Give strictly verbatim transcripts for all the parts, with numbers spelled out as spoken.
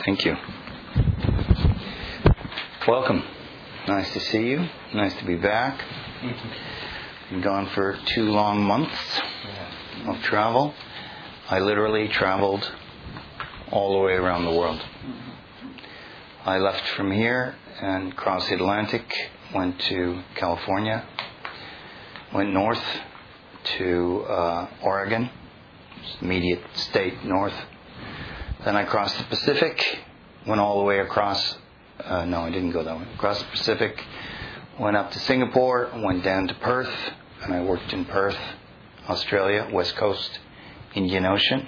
Thank you. Welcome. Nice to see you. Nice to be back. Been gone for two long months of travel. I literally traveled all the way around the world. I left from here and crossed the Atlantic, went to California, went north to uh, Oregon, immediate state north. Then I crossed the Pacific, went all the way across, uh, no I didn't go that way, across the Pacific, went up to Singapore, went down to Perth, and I worked in Perth, Australia, West Coast, Indian Ocean.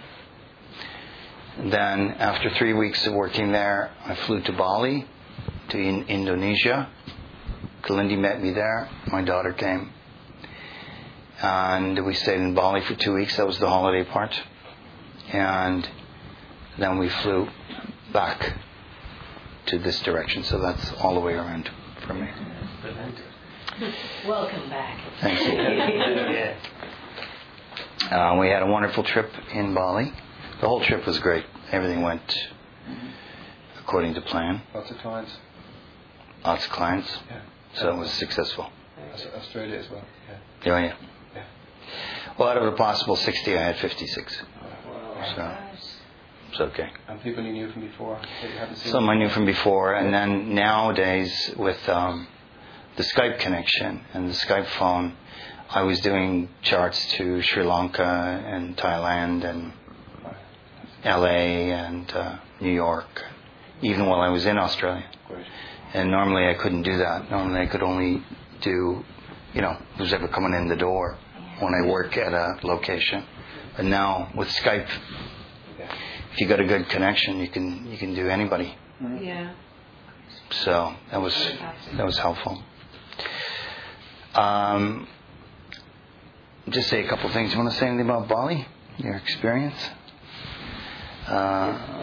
Then after three weeks of working there, I flew to Bali, to in- Indonesia. Kalindi met me there, my daughter came. And we stayed in Bali for two weeks, that was the holiday part. And then we flew back to this direction, so that's all the way around for me. Welcome back. Thank you. uh, we had a wonderful trip in Bali. The whole trip was great. Everything went according to plan. Lots of clients. Lots of clients. Yeah. So it was successful. Australia as well. Oh Yeah. yeah. Yeah. Well, out of a possible sixty, I had fifty-six. Wow. So it's okay. And people you knew from before that you haven't seen. Some I knew from before, and then nowadays with um, the Skype connection and the Skype phone, I was doing charts to Sri Lanka and Thailand and L A and uh, New York, even while I was in Australia. Great. And normally I couldn't do that. Normally I could only do, you know, who's ever coming in the door when I work at a location. But now with Skype, if you got a good connection, you can you can do anybody. Yeah. So that was that was helpful. Um, just say a couple things. You want to say anything about Bali? Your experience? Uh,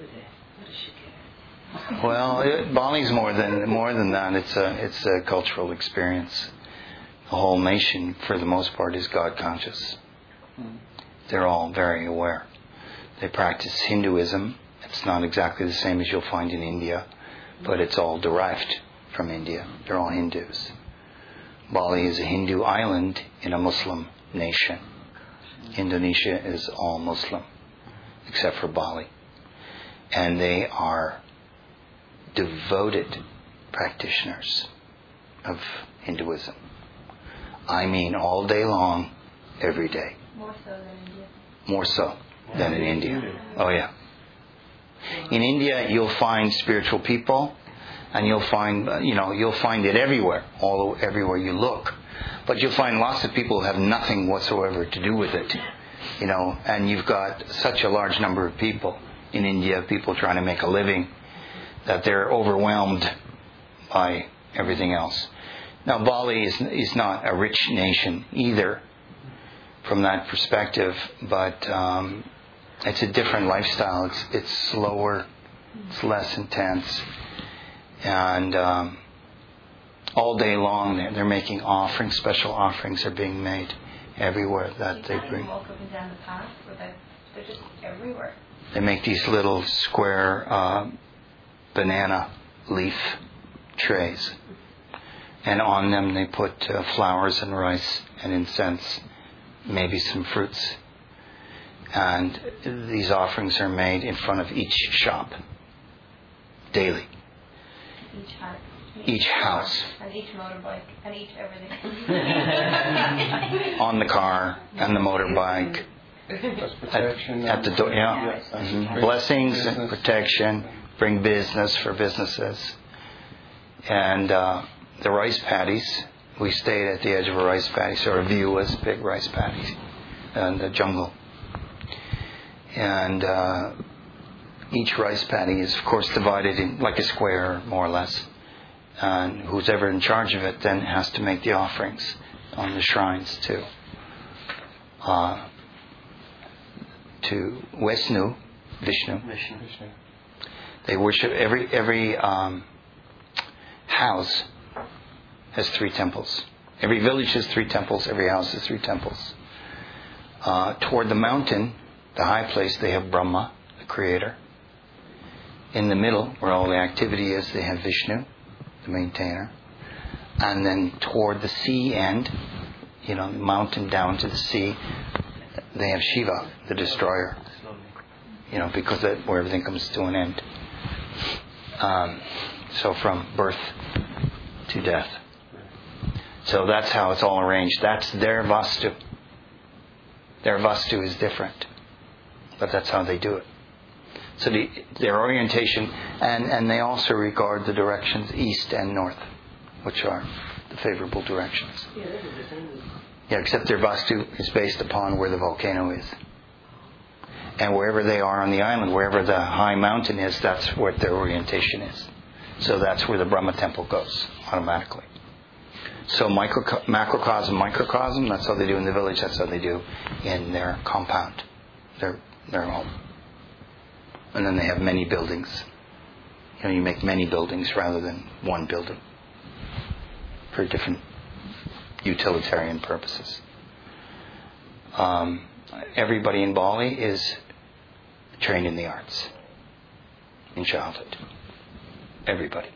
well, it, Bali's more than more than that. It's a it's a cultural experience. The whole nation, for the most part, is God conscious. They're all very aware. They practice Hinduism. It's not exactly the same as you'll find in India, but it's all derived from India. They're all Hindus. Bali is a Hindu island in a Muslim nation. Indonesia is all Muslim, except for Bali. And they are devoted practitioners of Hinduism. I mean all day long, every day. More so than India. More so than in India. Oh yeah. In India, you'll find spiritual people, and you'll find, you know, you'll find it everywhere, all everywhere you look. But you'll find lots of people who have nothing whatsoever to do with it, you know. And you've got such a large number of people in India, people trying to make a living, that they're overwhelmed by everything else. Now, Bali is is not a rich nation either, from that perspective, but um, it's a different lifestyle. It's it's slower, it's less intense, and um, all day long they're, they're making offerings. Special offerings are being made everywhere that they bring. Walk up and down the path, without, they're just everywhere. They make these little square uh, banana leaf trays, and on them they put uh, flowers and rice and incense, maybe some fruits. And these offerings are made in front of each shop daily. Each house. Each house. And each motorbike. And each everything. On the car and the motorbike. That's protection. At, at the door, yeah. Yeah. Mm-hmm. Blessings and protection. Bring business for businesses. And uh, the rice paddies. We stayed at the edge of a rice paddy, so our view was big rice paddies and the jungle. And uh, each rice paddy is, of course, divided in like a square, more or less. And who's ever in charge of it then has to make the offerings on the shrines to uh, to Vishnu, Vishnu. Vishnu. They worship every every um, house has three temples. Every village has three temples. Every house has three temples. Uh, toward the mountain, the high place, they have Brahma, the creator. In the middle, where all the activity is, they have Vishnu, the maintainer. And then toward the sea end, you know, the mountain down to the sea, they have Shiva, the destroyer. You know, because that where everything comes to an end. Um, so from birth to death. So that's how it's all arranged. That's their Vastu. Their Vastu is different. But that's how they do it. So the, their orientation, and, and they also regard the directions east and north, which are the favorable directions. Yeah, except their Vastu is based upon where the volcano is. And wherever they are on the island, wherever the high mountain is, that's what their orientation is. So that's where the Brahma temple goes, automatically. So micro, macrocosm, microcosm, that's how they do in the village, that's how they do in their compound, their their home. And then they have many buildings. You know, you make many buildings rather than one building for different utilitarian purposes. Um, everybody in Bali is trained in the arts in childhood. Everybody.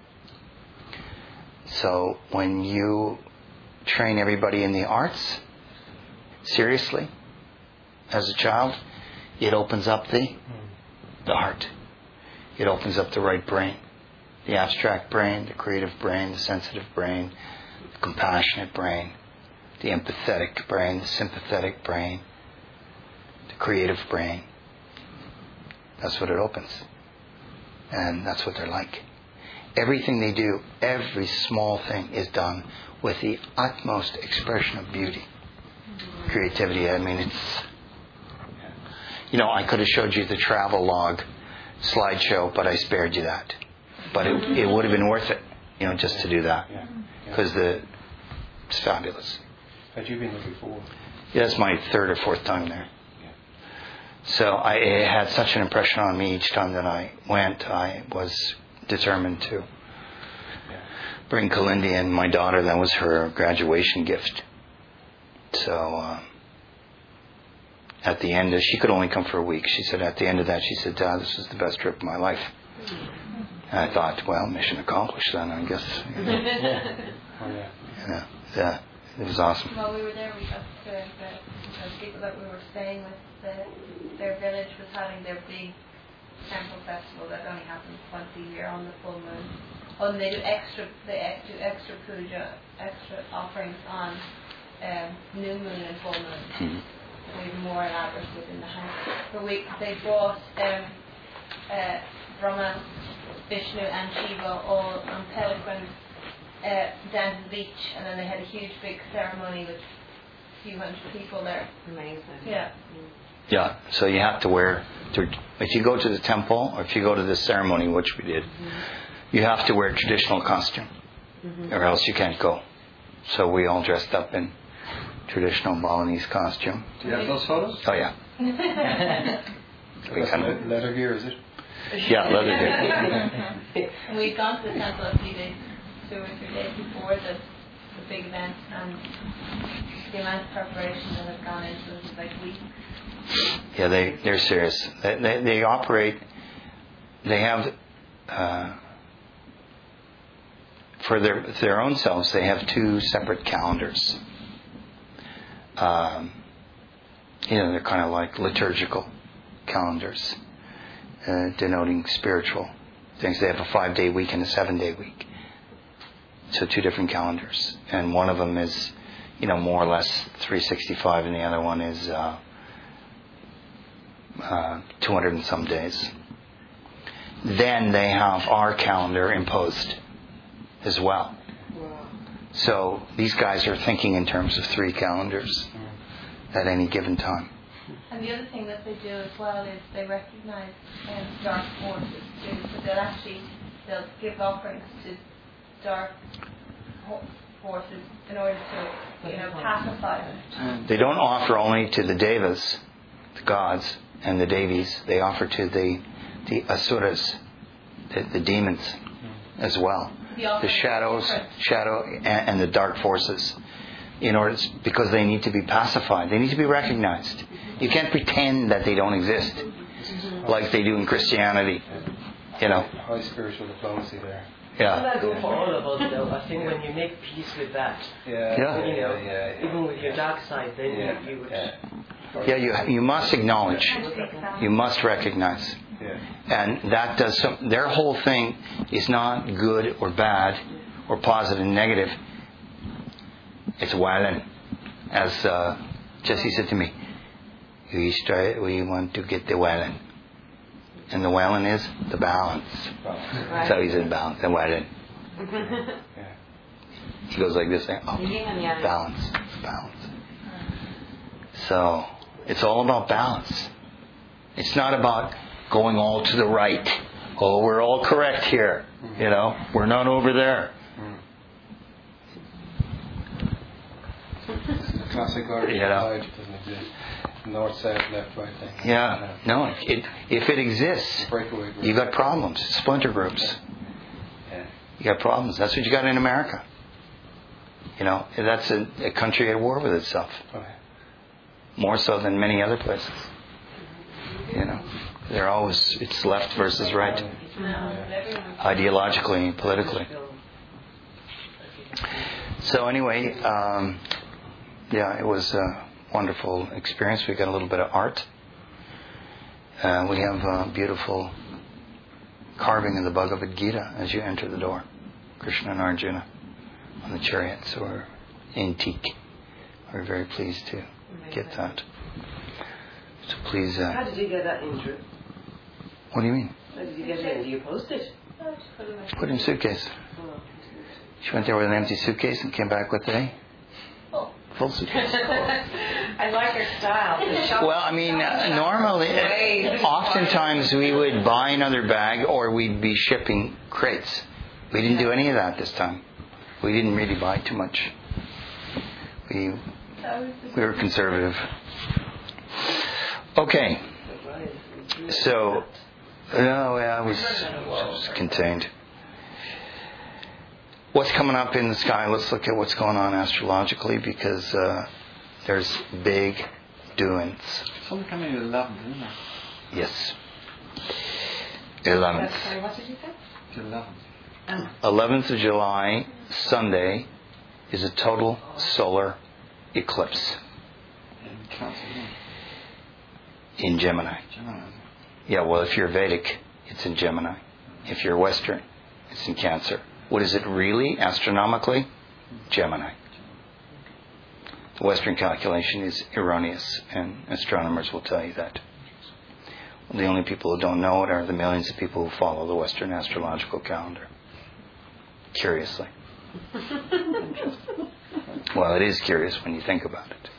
So when you train everybody in the arts seriously as a child, it opens up the the heart. It opens up the right brain. The abstract brain, the creative brain, the sensitive brain, the compassionate brain, the empathetic brain, the sympathetic brain, the creative brain. That's what it opens. And that's what they're like. Everything they do, every small thing is done with the utmost expression of beauty. Creativity, I mean, it's... You know, I could have showed you the travel log slideshow, but I spared you that. But it, it would have been worth it, you know, just to do that. Because the it's fabulous. Had you been there before? Yeah, it's my third or fourth time there. So I, it had such an impression on me each time that I went. I was determined to bring Kalindi and my daughter. That was her graduation gift. So uh, at the end, she could only come for a week. She said at the end of that, she said, Dad, this was the best trip of my life. And I thought, well, mission accomplished then, I guess. You know. Oh, yeah. Yeah, yeah, it was awesome. While we were there, we got the, the, the people that we were staying with, the, their village was having their big temple festival that only happens once a year on the full moon. Oh, and they do extra, they do extra puja, extra offerings on um, new moon and full moon. Mm-hmm. Maybe more elaborate within the house. But we, they brought um, uh, Brahma, Vishnu and Shiva all on pilgrims uh, down to the beach, and then they had a huge big ceremony with a few hundred people there. Amazing. Yeah. Yeah, so you have to wear, if you go to the temple or if you go to the ceremony, which we did, mm-hmm. you have to wear a traditional costume, mm-hmm. or else you can't go. So we all dressed up in traditional Balinese costume. Do you have those photos? Oh yeah. we kind of leather gear, is it? Yeah, leather gear. And we'd gone to the temple a few days, two or three days before the, the big event, and the amount of preparation that had gone into it was like weeks. Yeah, they they're serious. They they, they operate. They have uh, for their their own selves. They have two separate calendars. Um, you know, they're kind of like liturgical calendars, uh, denoting spiritual things. They have a five-day week and a seven-day week. So two different calendars, and one of them is, you know, more or less three sixty-five, and the other one is uh, uh, two hundred and some days. Then they have our calendar imposed as well. So these guys are thinking in terms of three calendars at any given time. And the other thing that they do as well is they recognise um, dark forces too. So they'll actually they'll give offerings to dark forces in order to, you know, pacify them. They don't offer only to the devas, the gods, and the devis. They offer to the the asuras, the, the demons, as well. The shadows, shadow, and, and the dark forces, in order because they need to be pacified. They need to be recognized. You can't pretend that they don't exist, like they do in Christianity. You know. High spiritual diplomacy there. Yeah. And that go for all of us, though. I think when you make peace with that, Yeah. Yeah. you know, yeah, yeah, even with your dark side, then yeah. you would. Yeah. Yeah, you you must acknowledge, you must recognize, Yeah. and that does some. Their whole thing is not good or bad, or positive and negative. It's violent, as uh, Jesse said to me. We try, we want to get the violent, and the violent is the balance. Right. So he said balance and violent. Yeah. He goes like this, saying, "Oh, balance, balance." So it's all about balance. It's not about going all to the right. Oh, we're all correct here. You know, we're not over there. This is a classic Irish You know. divide. It doesn't exist. North, south, left, right thing. Yeah, no. It, if it exists, Breakaway group. you got problems. Splinter groups. Yeah. You got problems. That's what you got in America. You know, that's a, a country at war with itself. Okay. More so than many other places. You know, they're always, it's left versus right. Ideologically and politically. So anyway, um, yeah, it was a wonderful experience. We got a little bit of art. Uh, we have a beautiful carving of the Bhagavad Gita as you enter the door. Krishna and Arjuna on the chariot. So we're antique. We're very pleased to get that. So please... Uh, How did you get that in, Drew? what do you mean? How did you get it in? Do you post it? Put it in a suitcase. Oh. She went there with an empty suitcase and came back with a full suitcase. I like her style. The shop- Well, I mean, uh, normally, uh, oftentimes we would buy another bag or we'd be shipping crates. We didn't do any of that this time. We didn't really buy too much. We we were conservative. Okay. So, no, yeah, I was, I was contained. What's coming up in the sky? Let's look at what's going on astrologically because uh, there's big doings. Something coming in the eleventh, isn't there? Yes. eleventh. Sorry, what did you say? The eleventh. Oh. eleventh of July, Sunday, is a total solar eclipse In Cancer, isn't it? in Gemini. Gemini. Yeah, well, if you're Vedic, it's in Gemini. If you're Western, it's in Cancer. What is it really, astronomically? Gemini. The Western calculation is erroneous, and astronomers will tell you that. The only people who don't know it are the millions of people who follow the Western astrological calendar. Curiously. Well, it is curious when you think about it.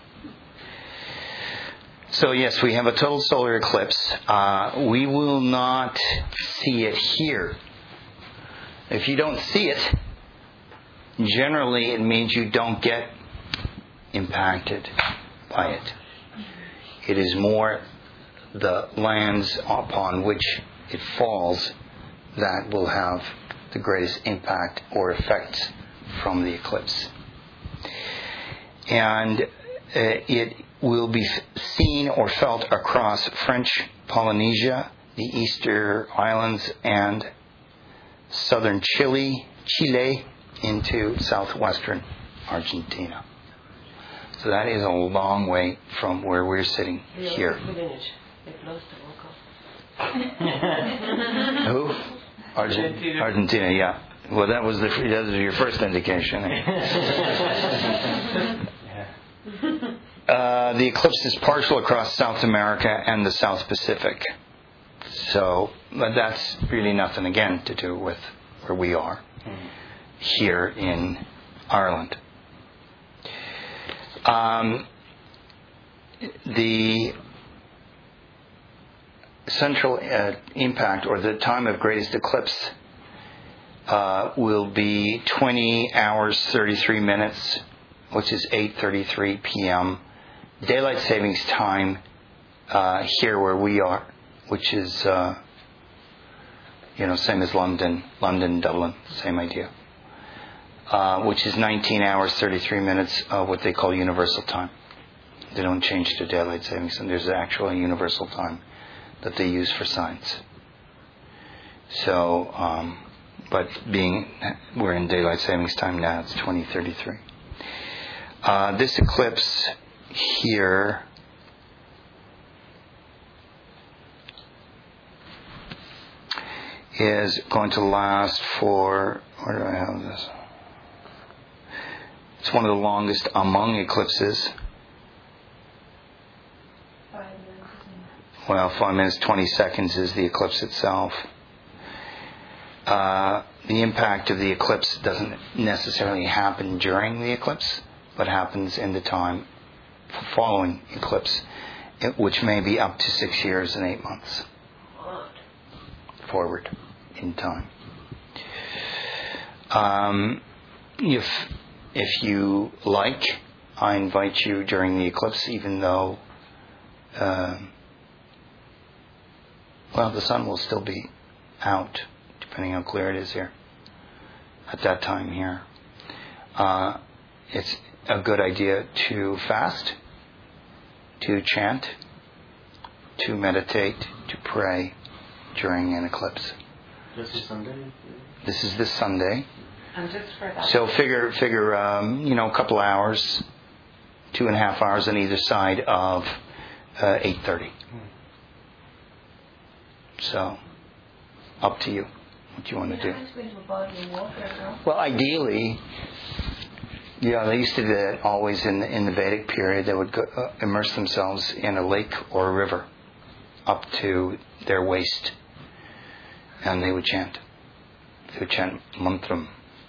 So yes, we have a total solar eclipse. Uh, we will not see it here. If you don't see it, generally it means you don't get impacted by it. It is more the lands upon which it falls that will have the greatest impact or effects from the eclipse. And uh, it will be seen or felt across French Polynesia, the Easter Islands, and southern Chile, Chile into southwestern Argentina. So that is a long way from where we're sitting here. Who? Argentina. Argentina, yeah. Well, that was the that was your first indication. uh, the eclipse is partial across South America and the South Pacific. So, but that's really nothing, again, to do with where we are here in Ireland. Um, the central uh, impact, or the time of greatest eclipse, uh, will be twenty hours thirty-three minutes, which is eight thirty-three p.m. Daylight savings time uh, here where we are, which is, uh, you know, same as London, London, Dublin, same idea. Uh, which is nineteen hours, thirty-three minutes of what they call universal time. They don't change to daylight savings, and there's actually a universal time that they use for science. So, um, but being we're in daylight savings time now, it's twenty thirty-three. Uh, this eclipse here is going to last for, where do I have this? It's one of the longest among eclipses. Five minutes, isn't it? Well, five minutes, twenty seconds is the eclipse itself. Uh, the impact of the eclipse doesn't necessarily happen during the eclipse, but happens in the time following eclipse, it, which may be up to six years and eight months forward in time. Um, if if you like, I invite you during the eclipse, even though, uh, well, the sun will still be out, depending how clear it is here at that time here. Uh, it's a good idea to fast, to chant, to meditate, to pray during an eclipse. This is Sunday. This is this Sunday. And just for that. So figure, figure, um, you know, a couple hours, two and a half hours on either side of uh, eight thirty. So, up to you what you want to do. You have to go into a body of water, no? Well, ideally, yeah, they used to do that always in the, in the Vedic period. They would go, uh, immerse themselves in a lake or a river up to their waist, and they would chant. They would chant mantram.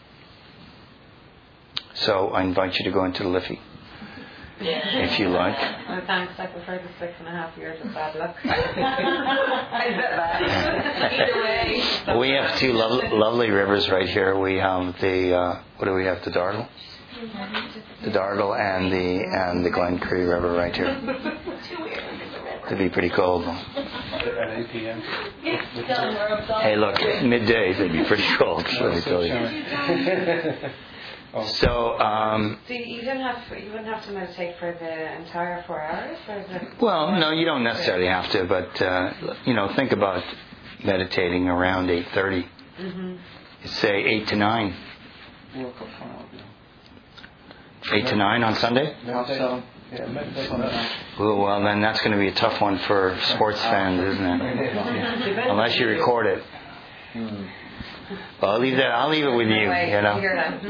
So I invite you to go into the Liffey, if you like. No thanks, I prefer the six and a half years of bad luck. I bet that. Either way. We have two lo- lovely rivers right here. We have the uh, what do we have? The Dargle, the Dargle, and the and the Glen Cree River right here. It'd be pretty cold. At eight p.m. Hey, look, midday it'd be pretty cold. Let me tell you. So, um, So you didn't have you wouldn't have to meditate for the entire four hours, or is it? well, no, you don't necessarily have to, but uh, you know, think about meditating around eight thirty. Mm-hmm. Say eight to nine. Woke up for now, yeah. Eight to nine on Sunday. Half seven. Yeah, meditate. Sunday. Well, well, then that's going to be a tough one for sports fans, isn't it? Unless you record it. Hmm. Well, I'll leave that. I'll leave it with you. Anyway, You know. hear that.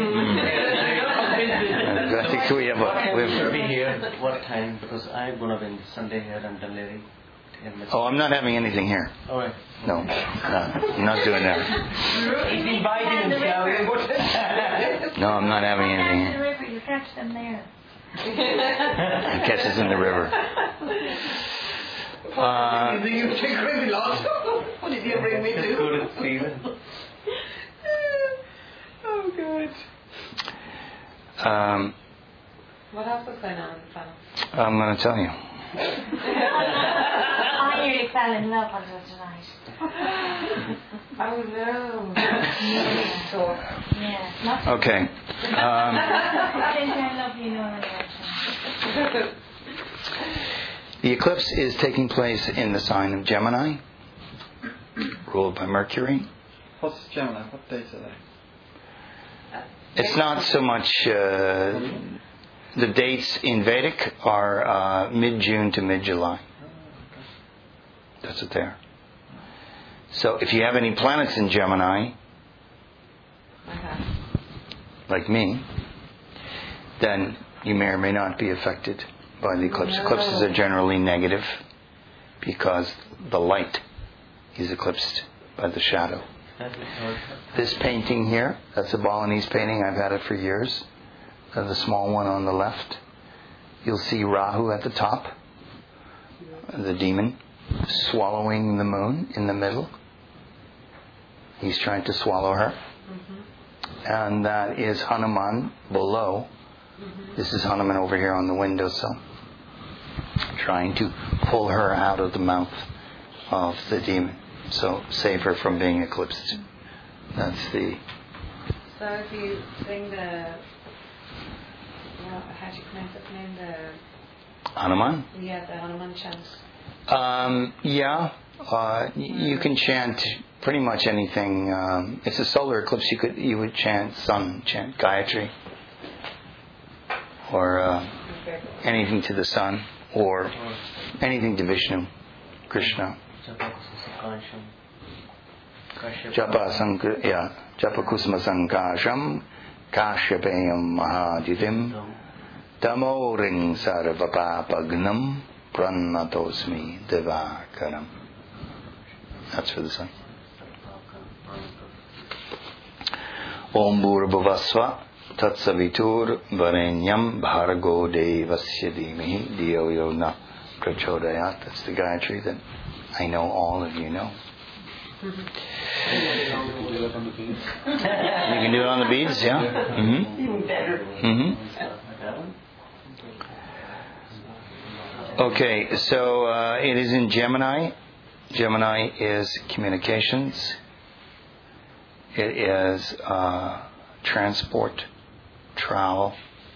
I think we have a. We Will have, be here at what time? Because I'm gonna be Sunday here in Dunleary. oh, I'm not having anything here. All right. No, no, I'm not doing that. He's inviting himself. No, I'm not having anything The here. river, you catch them there. He catches in the river. Uh, You take really long. What did you bring me to? Good at feeling. Oh, good. um, What else was going on in the panel? I'm going to tell you. I nearly fell in love with her tonight. Oh no. So, yeah, not so Okay. Um, I think I love you, no, the eclipse is taking place in the sign of Gemini, ruled by Mercury. What's Gemini? What dates are they? It's not so much. Uh, the dates in Vedic are uh, mid-June to mid-July. That's what they are. So if you have any planets in Gemini, Okay. like me, then you may or may not be affected by the eclipse. No. Eclipses are generally negative because the light is eclipsed by the shadow. This painting here, that's a Balinese painting. I've had it for years. Uh, the small one on the left. You'll see Rahu at the top, the demon, swallowing the moon in the middle. He's trying to swallow her. Mm-hmm. And that is Hanuman below. Mm-hmm. This is Hanuman over here on the windowsill, trying to pull her out of the mouth of the demon. So save her from being eclipsed. That's the... So if you sing the, well, how do you pronounce it name? The Hanuman? yeah, the Hanuman chant. Um, yeah, Uh, y- you can chant pretty much anything. Um, it's a solar eclipse. You could you would chant sun, chant Gayatri, or uh, anything to the sun, or anything to Vishnu, Krishna. Japa Sankra, yeah, Japa Kusma Sankasham, Kashyapayam Mahaditim, Tamo Ring Sarvapapagnam, Pranatosmi Devakaram. That's for the sun. Om Bhurabhuvasva Tatsavitur Varenyam Bhargo Devasya Dhimahi Dhiyo Yo Na Prachodayat. That's the Gayatri that I know all of you know. You can do it on the beads. You can do it on the beads, yeah? Mm-hmm. Even better. Mm-hmm. Okay, so uh, it is in Gemini. Gemini is communications. It is uh, transport, travel.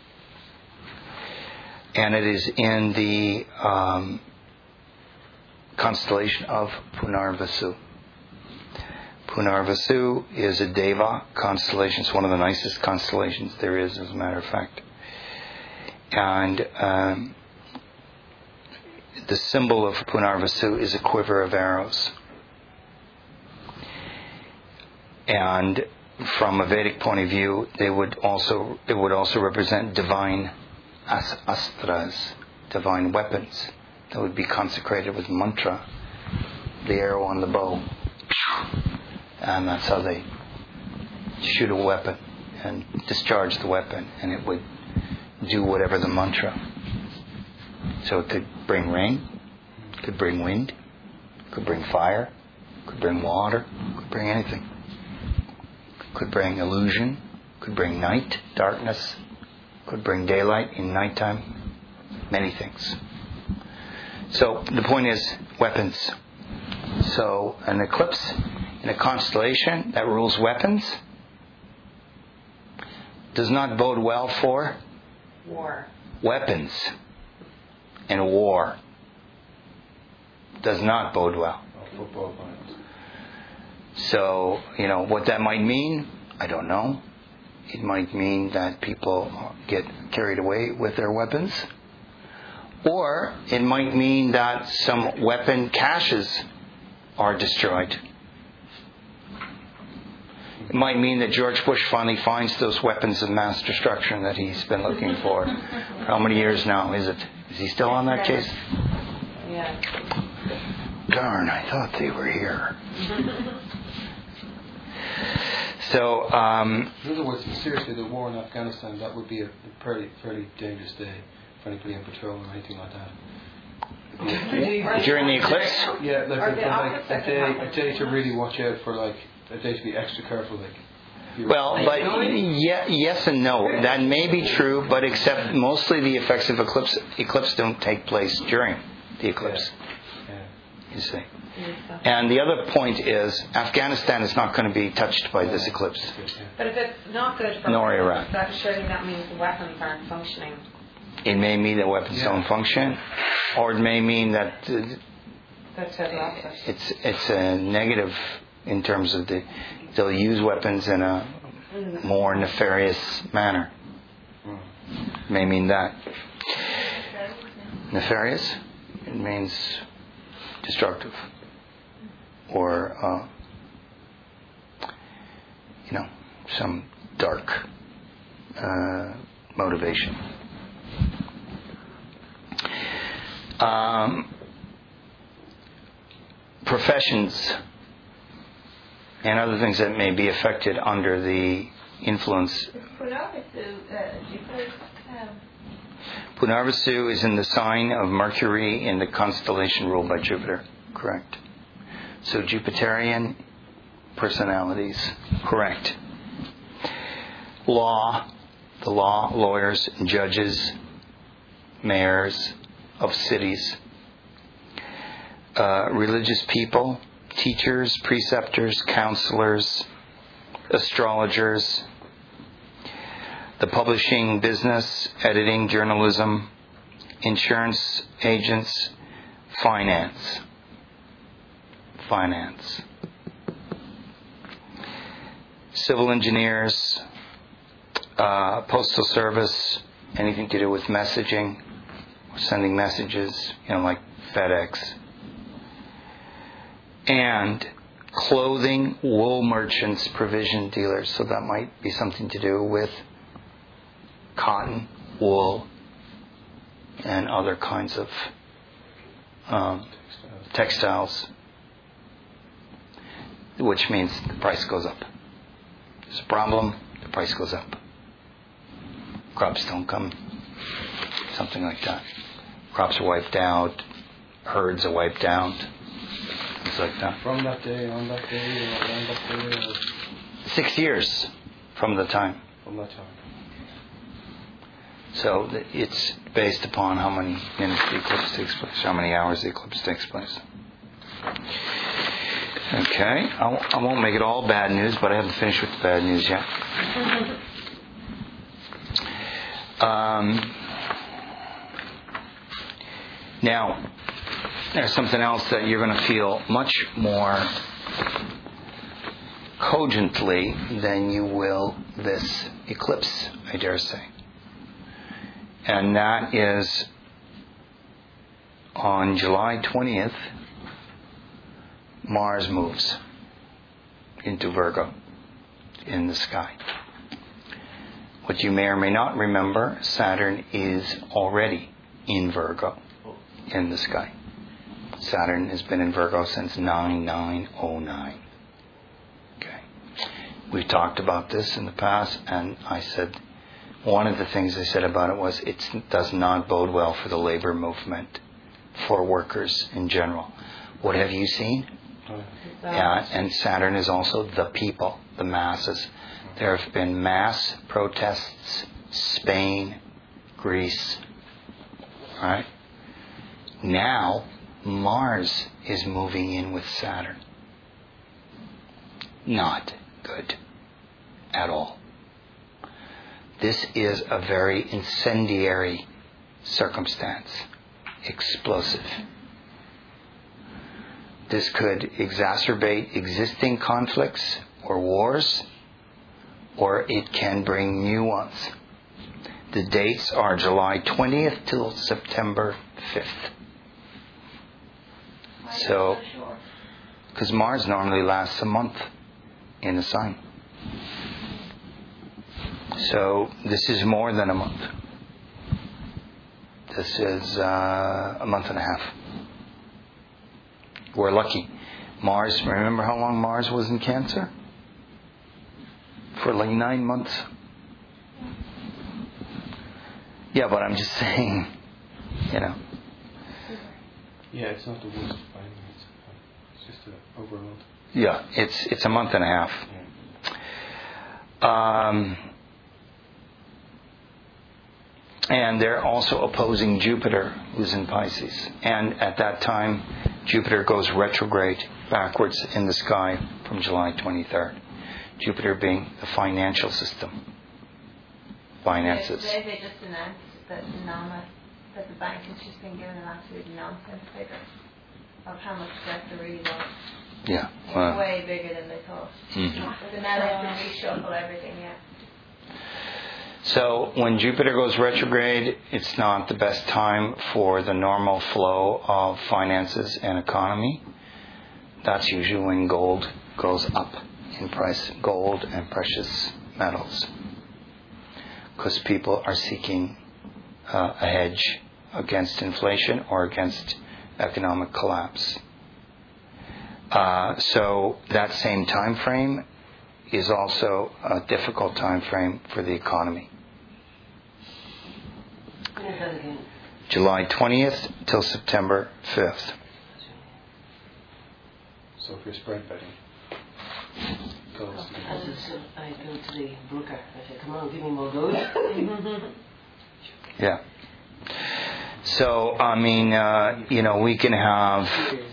And it is in the um, constellation of Punarvasu. Punarvasu is a Deva constellation. It's one of the nicest constellations there is, as a matter of fact. And um, the symbol of Punarvasu is a quiver of arrows. And from a Vedic point of view, they would also it would also represent divine as- astras, divine weapons that would be consecrated with mantra, the arrow on the bow. And that's how they shoot a weapon and discharge the weapon, and it would do whatever the mantra. So it could bring rain, could bring wind, could bring fire, could bring water, could bring anything. Could bring illusion, could bring night, darkness, could bring daylight in nighttime, many things. So the point is weapons. So an eclipse in a constellation that rules weapons does not bode well for War. weapons. And war does not bode well. Football points. So, you know, what that might mean, I don't know. It might mean that people get carried away with their weapons. Or it might mean that some weapon caches are destroyed. It might mean that George Bush finally finds those weapons of mass destruction that he's been looking for. How many years now is it? Is he still on that case? Yeah. Darn, I thought they were here. So, um, In other words, seriously, the war in Afghanistan, that would be a fairly, fairly dangerous day for anybody in patrol or anything like that. during the eclipse? Yeah, like, Or like, the like opposite a day, can a day to really watch out for, like a day to be extra careful, like. You're Well, but yeah, yes and no. That may be true, but except mostly the effects of eclipse eclipse don't take place during the eclipse. Yeah. You see. And the other point is, Afghanistan is not going to be touched by this eclipse. But if it's not good for Nor weapons, Iraq. that surely that means the weapons aren't functioning. It may mean that weapons Yeah. don't function, or it may mean that uh, That's the opposite. it's it's a negative in terms of the they'll use weapons in a more nefarious manner. May mean that. Nefarious? It means destructive. Or, uh, you know, some dark uh, motivation. Um, professions and other things that may be affected under the influence. Punarvasu is in the sign of Mercury in the constellation ruled by Jupiter. Correct. So Jupiterian personalities. Correct. Law, the law, lawyers, judges, mayors of cities. Uh, religious people, teachers, preceptors, counselors, astrologers, the publishing business, editing, journalism, insurance agents, finance. finance. Civil engineers, uh, postal service, anything to do with messaging, sending messages, you know, like FedEx. And clothing, wool merchants, provision dealers. So that might be something to do with cotton, wool, and other kinds of um, textiles, which means the price goes up. There's a problem, the price goes up. Crops don't come, something like that. Crops are wiped out, herds are wiped out, things like that. From that day, on that day, or around that day, or Six years from the time. from that time. So th- it's based upon how many minutes the eclipse takes place, how many hours the eclipse takes place. Okay, I, w- I won't make it all bad news, but I haven't finished with the bad news yet. Um, now, there's something else that you're going to feel much more cogently than you will this eclipse, I dare say. And that is on July twentieth, Mars moves into Virgo in the sky. What you may or may not remember, Saturn is already in Virgo in the sky. Saturn has been in Virgo since nine nine oh nine. Okay. We've talked about this in the past, and I said, one of the things I said about it was it does not bode well for the labor movement, for workers in general. What have you seen? Yeah, and Saturn is also the people, the masses. There have been mass protests, Spain, Greece, right? Now, Mars is moving in with Saturn. Not good at all. This is a very incendiary circumstance, explosive. This could exacerbate existing conflicts or wars, or it can bring new ones. The dates are July twentieth till September fifth. So, because Mars normally lasts a month in the sign. So, this is more than a month. This is uh, a month and a half. We're lucky. Mars, remember how long Mars was in Cancer? For like nine months. Yeah, but I'm just saying, you know. Yeah, it's not the worst by any means. It's just a overload. Yeah, it's it's a month and a half. Yeah. Um, and they're also opposing Jupiter, who's in Pisces. And at that time, Jupiter goes retrograde backwards in the sky from July twenty-third. Jupiter being the financial system. Finances. Today they just announced that NAMA, that the bank has just been given an absolute nonsense figure of how much debt there really was. Yeah. It's Well, way bigger than they thought. mhm. So now they have to reshuffle everything, yeah. So when Jupiter goes retrograde, it's not the best time for the normal flow of finances and economy. That's usually when gold goes up in price, gold and precious metals. Because people are seeking uh, a hedge against inflation or against economic collapse. Uh, so that same time frame is also a difficult time frame for the economy. When is that again? July twentieth till September fifth. So if you're spread betting, goes to I just, I go to the broker. I say, come on, give me more gold. Yeah. So, I mean, uh, you know, we can have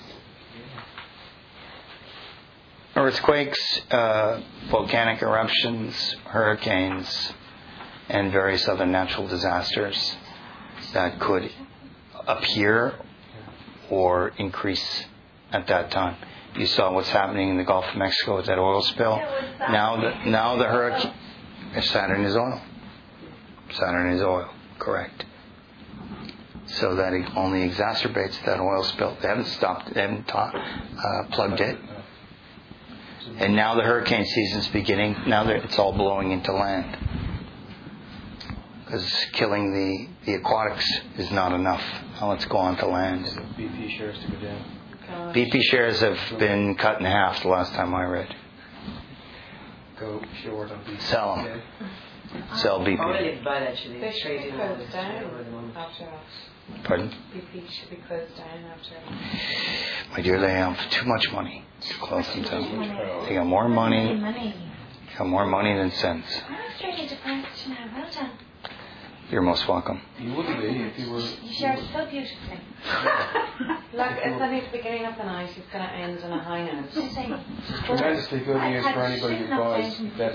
earthquakes, uh, volcanic eruptions, hurricanes, and various other natural disasters that could appear or increase at that time. You saw what's happening in the Gulf of Mexico with that oil spill. Yeah, what's that? Now the now the hurricane. Saturn is oil. Saturn is oil. Correct. So that it only exacerbates that oil spill. They haven't stopped. They haven't ta- uh, plugged it. And now the hurricane season's beginning. Now that it's all blowing into land. Because killing the, the aquatics is not enough. Now let's go on to land. B P shares to go down. B P shares have been cut in half the last time I read. Go short on B P. Sell them. Sell B P. Oil is bad actually. They should be Trading closed oil is down terrible at the moment. after that. Pardon? B P should be closed down after that. My dear, they have too much money to close them down. They got more money. Money. They got more money than sense. I was straight into Frankfurt now. Well done. You're most welcome. You wouldn't be if you were. You shared so beautifully. Look, it's only the beginning of the night. It's going to end on a high note. Just saying. Tremendously good news for anybody who buys that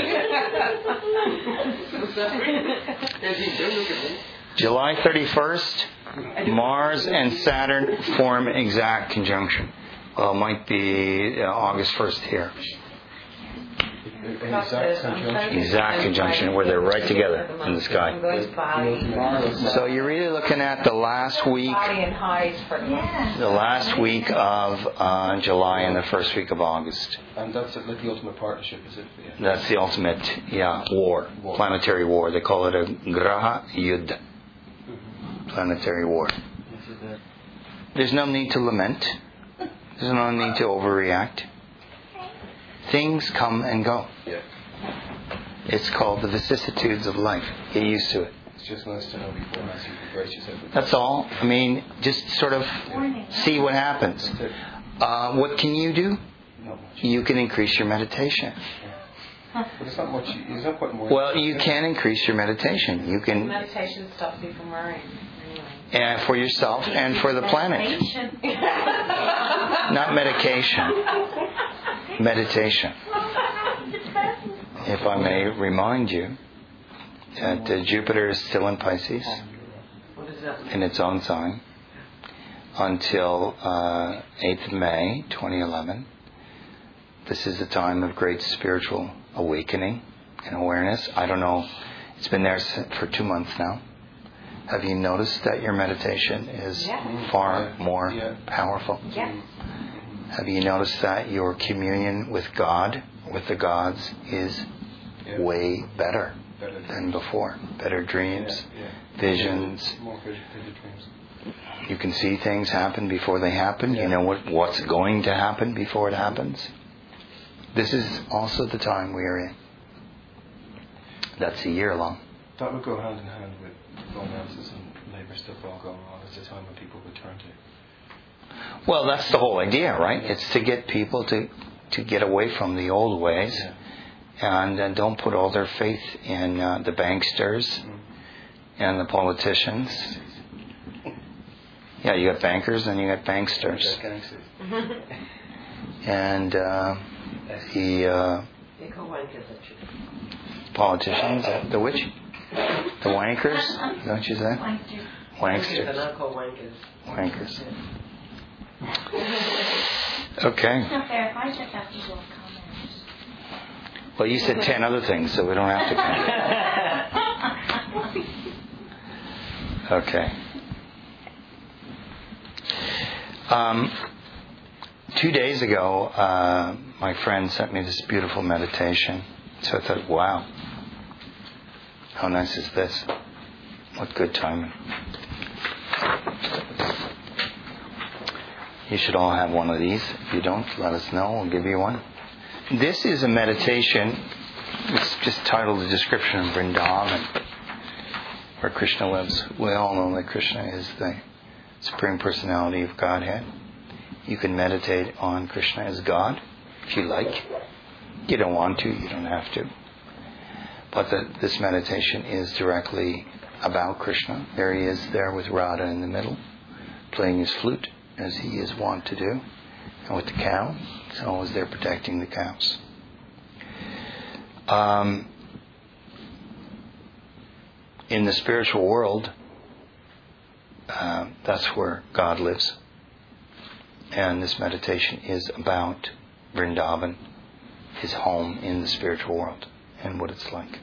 share. July thirty-first, Mars and Saturn form exact conjunction. Well, it might be uh, August first here. An exact conjunction. Exact conjunction, where they're right together in the sky. I'm going to Bali. So you're really looking at the last week, Bali and Hyde for Yeah. the last week of uh, July and the first week of August. And that's like the ultimate partnership, is it? Yeah. That's the ultimate, yeah, war, War. planetary war. They call it a Graha Yuddha, planetary war. There's no need to lament. There's no need to overreact. Things come and go. Yeah. It's called the vicissitudes of life. Get used to it. It's just nice to know before I see you brace yourself. That's all. I mean, just sort of see what happens. That's it. Uh, what can you do? Not much. You can increase your meditation. But it's not much. It's not quite more. Well, you can increase your meditation. You can, meditation stops you from worrying. Anyway. and for yourself and for the planet. Not medication. Meditation. If I may remind you that uh, Jupiter is still in Pisces What is that? in its own sign until uh, eighth of May, twenty eleven. This is a time of great spiritual awakening and awareness. I don't know. It's been there for two months now. Have you noticed that your meditation is Yeah. far Yeah. more Yeah. powerful? Yes. Have you noticed that your communion with God, with the gods, is Yeah. way better Better than before? Better dreams, Yeah, yeah. visions. More vivid, vivid dreams. You can see things happen before they happen. Yeah. You know what, what's going to happen before it happens. This is also the time we are in. That's a year long. That would go hand in hand with finances and labour stuff all going on. It's a time when people would turn to. Well, that's the whole idea, right? It's to get people to, to get away from the old ways Yeah. and uh, don't put all their faith in uh, the banksters Mm. and the politicians. Yeah, you got bankers and you got banksters. Like gangsters. And uh, the uh, They call wankers actually. politicians, uh, the which? The wankers, don't you say? Wankers. They're Wanksters. now called wankers. Wankers. Okay. It's not fair if I just have to go comment. Well, you said ten other things, so we don't have to comment. Okay. Um, two days ago, uh, my friend sent me this beautiful meditation. So I thought, wow, how nice is this? What good timing. You should all have one of these. If you don't, let us know. We'll give you one. This is a meditation. It's just titled The Description of Vrindavan, where Krishna lives. We all know that Krishna is the Supreme Personality of Godhead. You can meditate on Krishna as God, if you like. You don't want to, you don't have to. But the, this meditation is directly about Krishna. There he is there with Radha in the middle, playing his flute, as he is wont to do. And with the cow, he's always there protecting the cows. Um, in the spiritual world, uh, that's where God lives. And this meditation is about Vrindavan, his home in the spiritual world, and what it's like.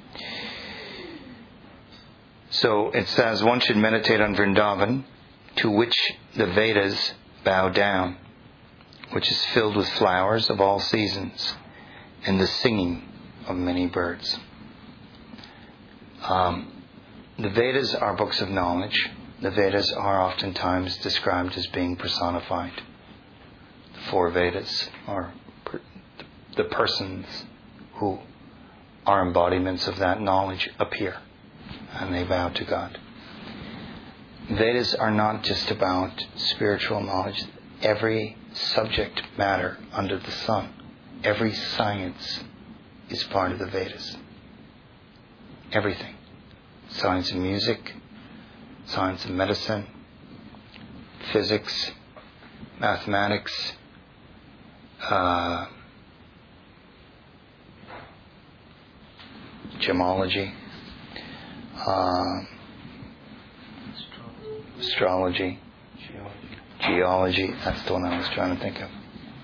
So it says one should meditate on Vrindavan, to which the Vedas bow down, which is filled with flowers of all seasons and the singing of many birds. Um, the Vedas are books of knowledge. The Vedas are oftentimes described as being personified. The four Vedas are per- the persons who are embodiments of that knowledge appear, and they bow to God. Vedas are not just about spiritual knowledge. Every subject matter under the sun, every science is part of the Vedas. Everything. Science of music, science of medicine, physics, mathematics, uh, gemology, uh, astrology, Geology. geology, that's the one I was trying to think of.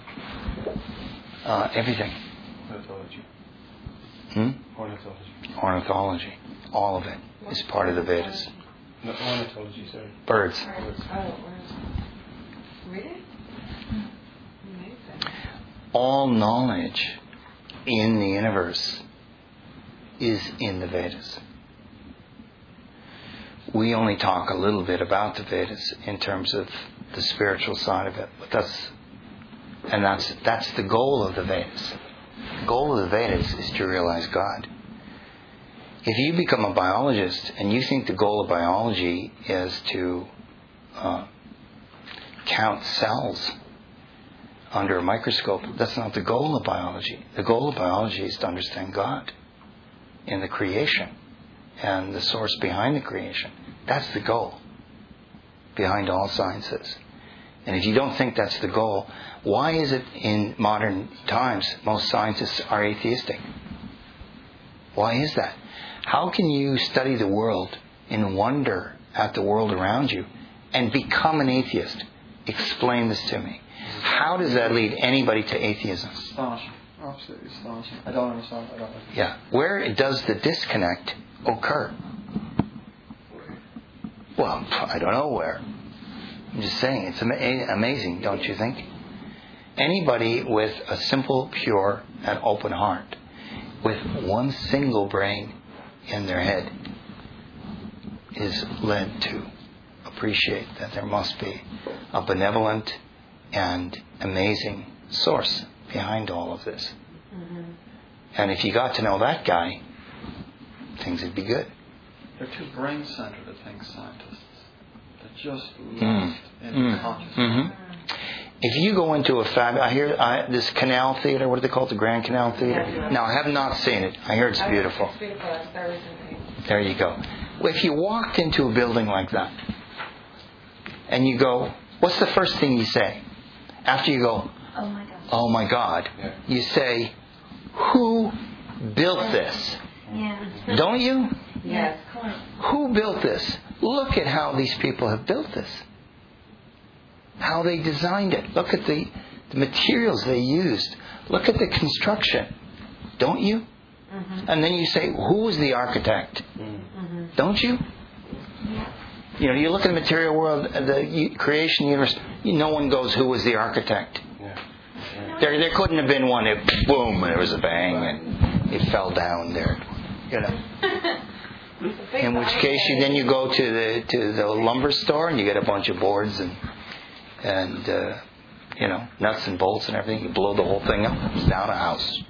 Uh, everything. Ornithology. Hmm? Ornithology. Ornithology. All of it is part of the Vedas. No, ornithology, sorry. Birds. Birds. Oh, wow. Really? Amazing. All knowledge in the universe is in the Vedas. We only talk a little bit about the Vedas in terms of the spiritual side of it, but that's and that's that's the goal of the Vedas. The goal of the Vedas is to realize God. If you become a biologist and you think the goal of biology is to uh, count cells under a microscope, that's not the goal of biology. The goal of biology is to understand God in the creation and the source behind the creation. That's the goal behind all sciences. And if you don't think that's the goal, why is it in modern times most scientists are atheistic? Why is that? How can you study the world and wonder at the world around you and become an atheist? Explain this to me. How does that lead anybody to atheism? Astonishing. Absolutely astonishing. I don't understand. I don't understand. Yeah. Where does the disconnect occur? Well, I don't know where. I'm just saying, it's ama- amazing, don't you think? Anybody with a simple, pure, and open heart, with one single brain in their head, is led to appreciate that there must be a benevolent and amazing source behind all of this. Mm-hmm. And if you got to know that guy, things would be good. They're too brain-centered, I think, scientists. They're just lost Mm. in Mm. consciousness. Mm-hmm. If you go into a fab, I hear I, this Canal Theater. What do they call it? The Grand Canal Theater. Yeah. No, I have not seen it. I hear it's I- beautiful. It's beautiful. I was there recently. There you go. Well, if you walked into a building like that, and you go, what's the first thing you say? After you go, Oh my God. oh my God, Yeah. you say, who built this? Yeah. Don't you? Yes. Of course. Who built this? Look at how these people have built this. How they designed it. Look at the, the materials they used. Look at the construction. Don't you? Mm-hmm. And then you say, who was the architect? Mm-hmm. Don't you? You know, you look at the material world, the u- creation universe, no one goes, who was the architect? Yeah. Yeah. There there couldn't have been one. It, boom, there was a bang, and it fell down there. You know. In which case, you then you go to the to the lumber store and you get a bunch of boards and and uh, you know, nuts and bolts and everything. You blow the whole thing up. It's down a house.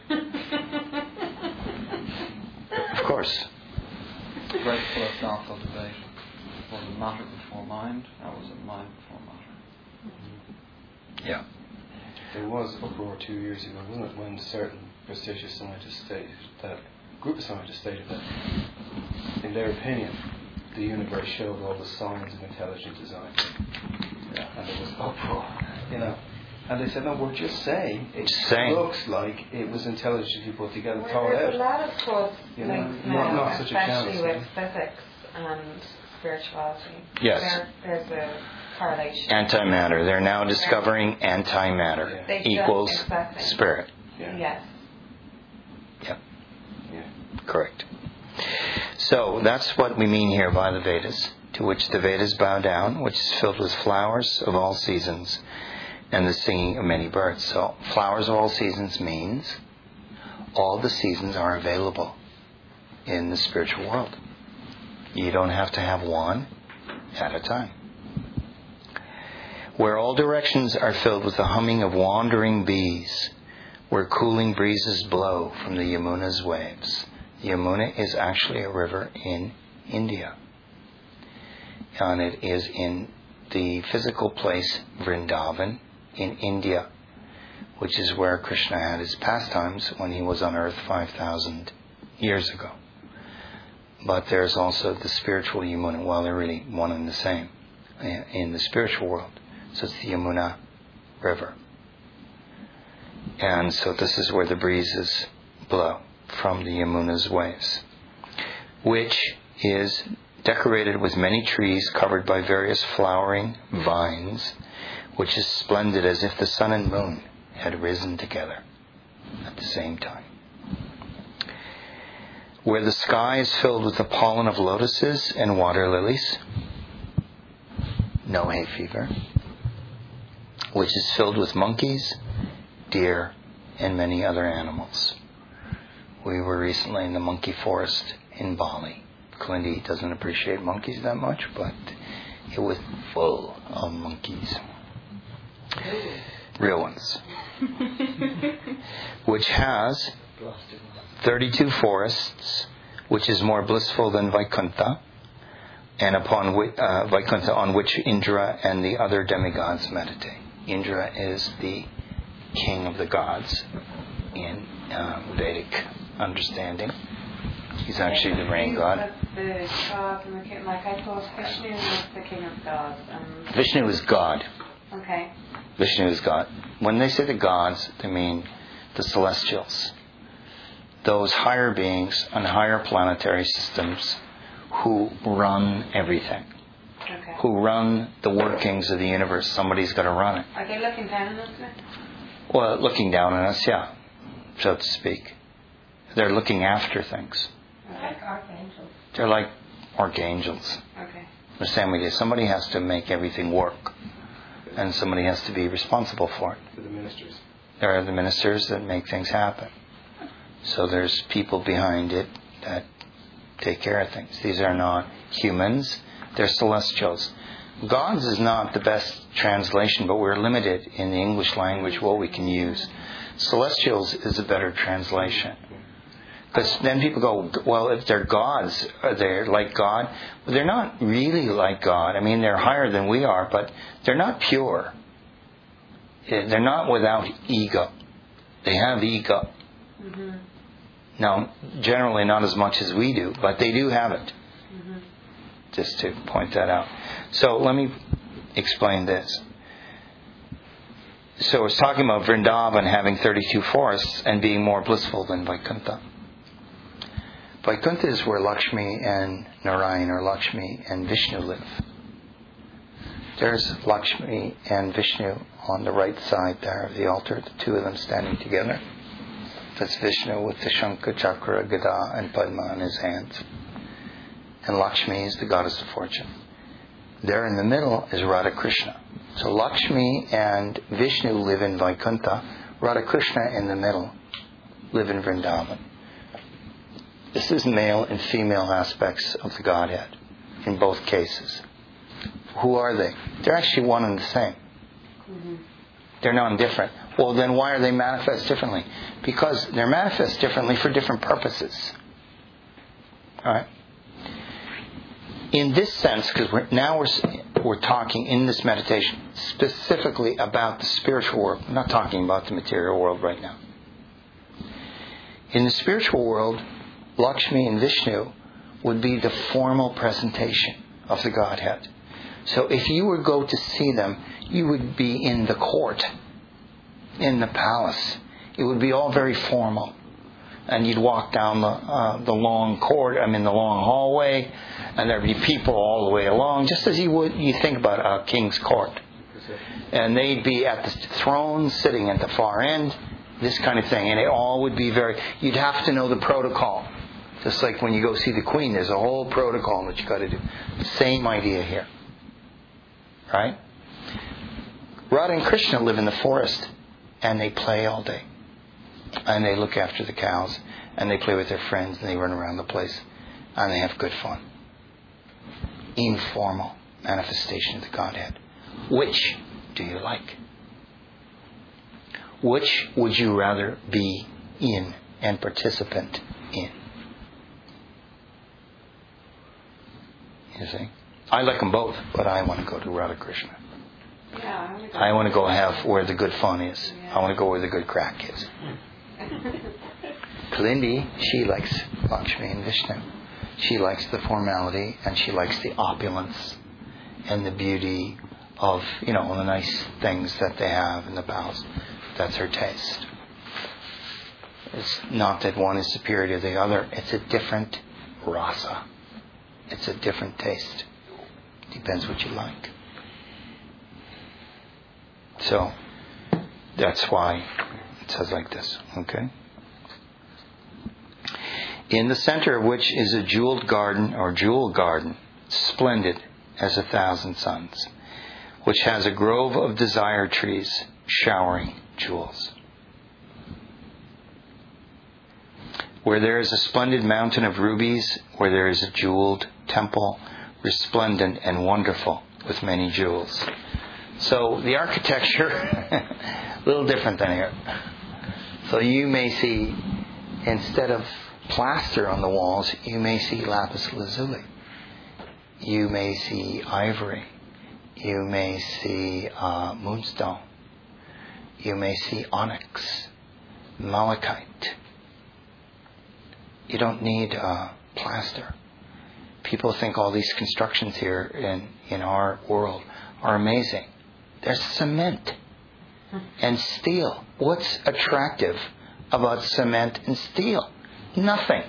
Of course. Great philosophical debate. Was it matter before mind, or was it mind before matter? Yeah. There was uproar two years ago, wasn't it, when certain prestigious scientists stated that, a group of scientists stated that, in their opinion, the universe showed all the signs of intelligent design. Yeah. And there was uproar, you know. And they said, no, we're just saying it Just saying. looks like it was intelligently put together and Well, thought there's a out. lot of quotes You know, links not- now, not such a especially chance, with yeah. physics and spirituality. Yes. There, there's a correlation. Antimatter. They're now discovering antimatter They equals just- exactly. spirit. Yeah. Yes. Yep. Yeah. Correct. So that's what we mean here by the Vedas, to which the Vedas bow down, which is filled with flowers of all seasons and the singing of many birds. So flowers of all seasons means all the seasons are available in the spiritual world. You don't have to have one at a time. Where all directions are filled with the humming of wandering bees, where cooling breezes blow from the Yamuna's waves. The Yamuna is actually a river in India. And it is in the physical place Vrindavan in India, which is where Krishna had his pastimes when he was on earth five thousand years ago. But there's also the spiritual Yamuna. Well, they're really one and the same in the spiritual world. So it's the Yamuna River. And so this is where the breezes blow from the Yamuna's waves, which is decorated with many trees covered by various flowering vines, which is splendid as if the sun and moon had risen together at the same time. Where the sky is filled with the pollen of lotuses and water lilies, no hay fever, which is filled with monkeys, deer, and many other animals. We were recently in the monkey forest in Bali. Clindy doesn't appreciate monkeys that much, but it was full of monkeys. Real ones. Which has thirty-two forests, which is more blissful than Vaikuntha, and upon which, uh, Vaikuntha, on which Indra and the other demigods meditate. Indra is the king of the gods in uh, Vedic understanding. He's actually the rain god. The gods and the king, like I thought Vishnu was the king of gods. And Vishnu is God. okay. Vishnu is God. When they say the gods, they mean the celestials. Those higher beings on higher planetary systems who run everything. Okay. Who run the workings of the universe. Somebody's got to run it. Are they looking down on us now? Well, looking down on us, yeah, so to speak. They're looking after things. Like archangels. They're like archangels. Okay. The same way somebody has to make everything work, and somebody has to be responsible for it. For the ministers. There are the ministers that make things happen. So there's people behind it that take care of things. These are not humans, they're celestials. Gods is not the best translation, but we're limited in the English language what we can use. Celestials is a better translation. Because then people go, well, if they're gods, are they like God? Well, they're not really like God. I mean, they're higher than we are, but they're not pure. They're not without ego. They have ego. Mm-hmm. Now, generally not as much as we do, but they do have it. Mm-hmm. Just to point that out. So let me explain this. So it's talking about Vrindavan having thirty-two forests and being more blissful than Vaikuntha. Vaikuntha is where Lakshmi and Narayan, or Lakshmi and Vishnu live. There's Lakshmi and Vishnu on the right side there of the altar, the two of them standing together. That's Vishnu with the Shankha, Chakra, Gada, and Padma in his hands. And Lakshmi is the goddess of fortune. There in the middle is Radha Krishna. So Lakshmi and Vishnu live in Vaikuntha. Radha Krishna in the middle live in Vrindavan. This is male and female aspects of the Godhead in both cases. Who are they? They're actually one and the same. Mm-hmm. They're non-different. Well, then why are they manifest differently? Because they're manifest differently for different purposes. All right? In this sense, because we're, now we're, we're talking in this meditation specifically about the spiritual world. I'm not talking about the material world right now. In the spiritual world, Lakshmi and Vishnu would be the formal presentation of the Godhead. So if you were to go to see them, you would be in the court, in the palace. It would be all very formal. and you'd walk down the uh, the long court, I mean the long hallway, and there'd be people all the way along, just as you would you think about a king's court. And they'd be at the throne, sitting at the far end, this kind of thing. And it all would be very, you'd have to know the protocol. Just like when you go see the Queen, there's a whole protocol that you got to do. Same idea here. Right? Radha and Krishna live in the forest, and they play all day. And they look after the cows, and they play with their friends, and they run around the place, and they have good fun. Informal manifestation of the Godhead. Which do you like? Which would you rather be in and participant in? You see? I like them both, but I want to go to Radha Krishna. Yeah, I want to go, I want to go have where the good fun is. Yeah. I want to go where the good crack is. Kalindi, she likes Lakshmi and Vishnu. She likes the formality, and she likes the opulence and the beauty of, you know, the nice things that they have in the palace. That's her taste. It's not that one is superior to the other. It's a different rasa. It's a different taste. Depends what you like. So, that's why it says like this. Okay? In the center of which is a jeweled garden, or jewel garden, splendid as a thousand suns, which has a grove of desire trees showering jewels. Where there is a splendid mountain of rubies, where there is a jeweled temple, resplendent and wonderful with many jewels. So the architecture, a little different than here. So you may see, instead of plaster on the walls, you may see lapis lazuli. You may see ivory. You may see uh, moonstone. You may see onyx, malachite. You don't need uh, plaster. People think all these constructions here in, in our world are amazing. There's cement and steel. What's attractive about cement and steel? Nothing.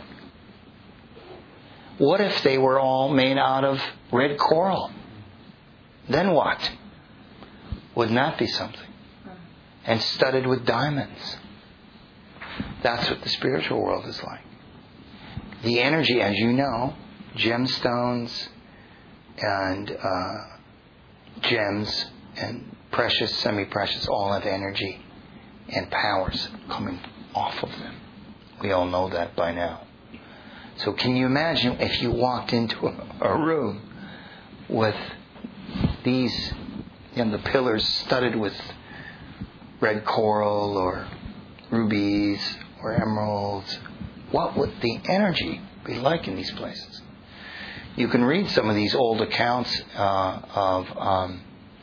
What if they were all made out of red coral? Then what? Wouldn't that be something? And studded with diamonds. That's what the spiritual world is like. The energy, as you know, gemstones and uh, gems and precious, semi-precious, all have energy and powers coming off of them. We all know that by now. So can you imagine if you walked into a, a room with these, you know, the pillars studded with red coral or rubies or emeralds? What would the energy be like in these places? You can read some of these old accounts uh, of um,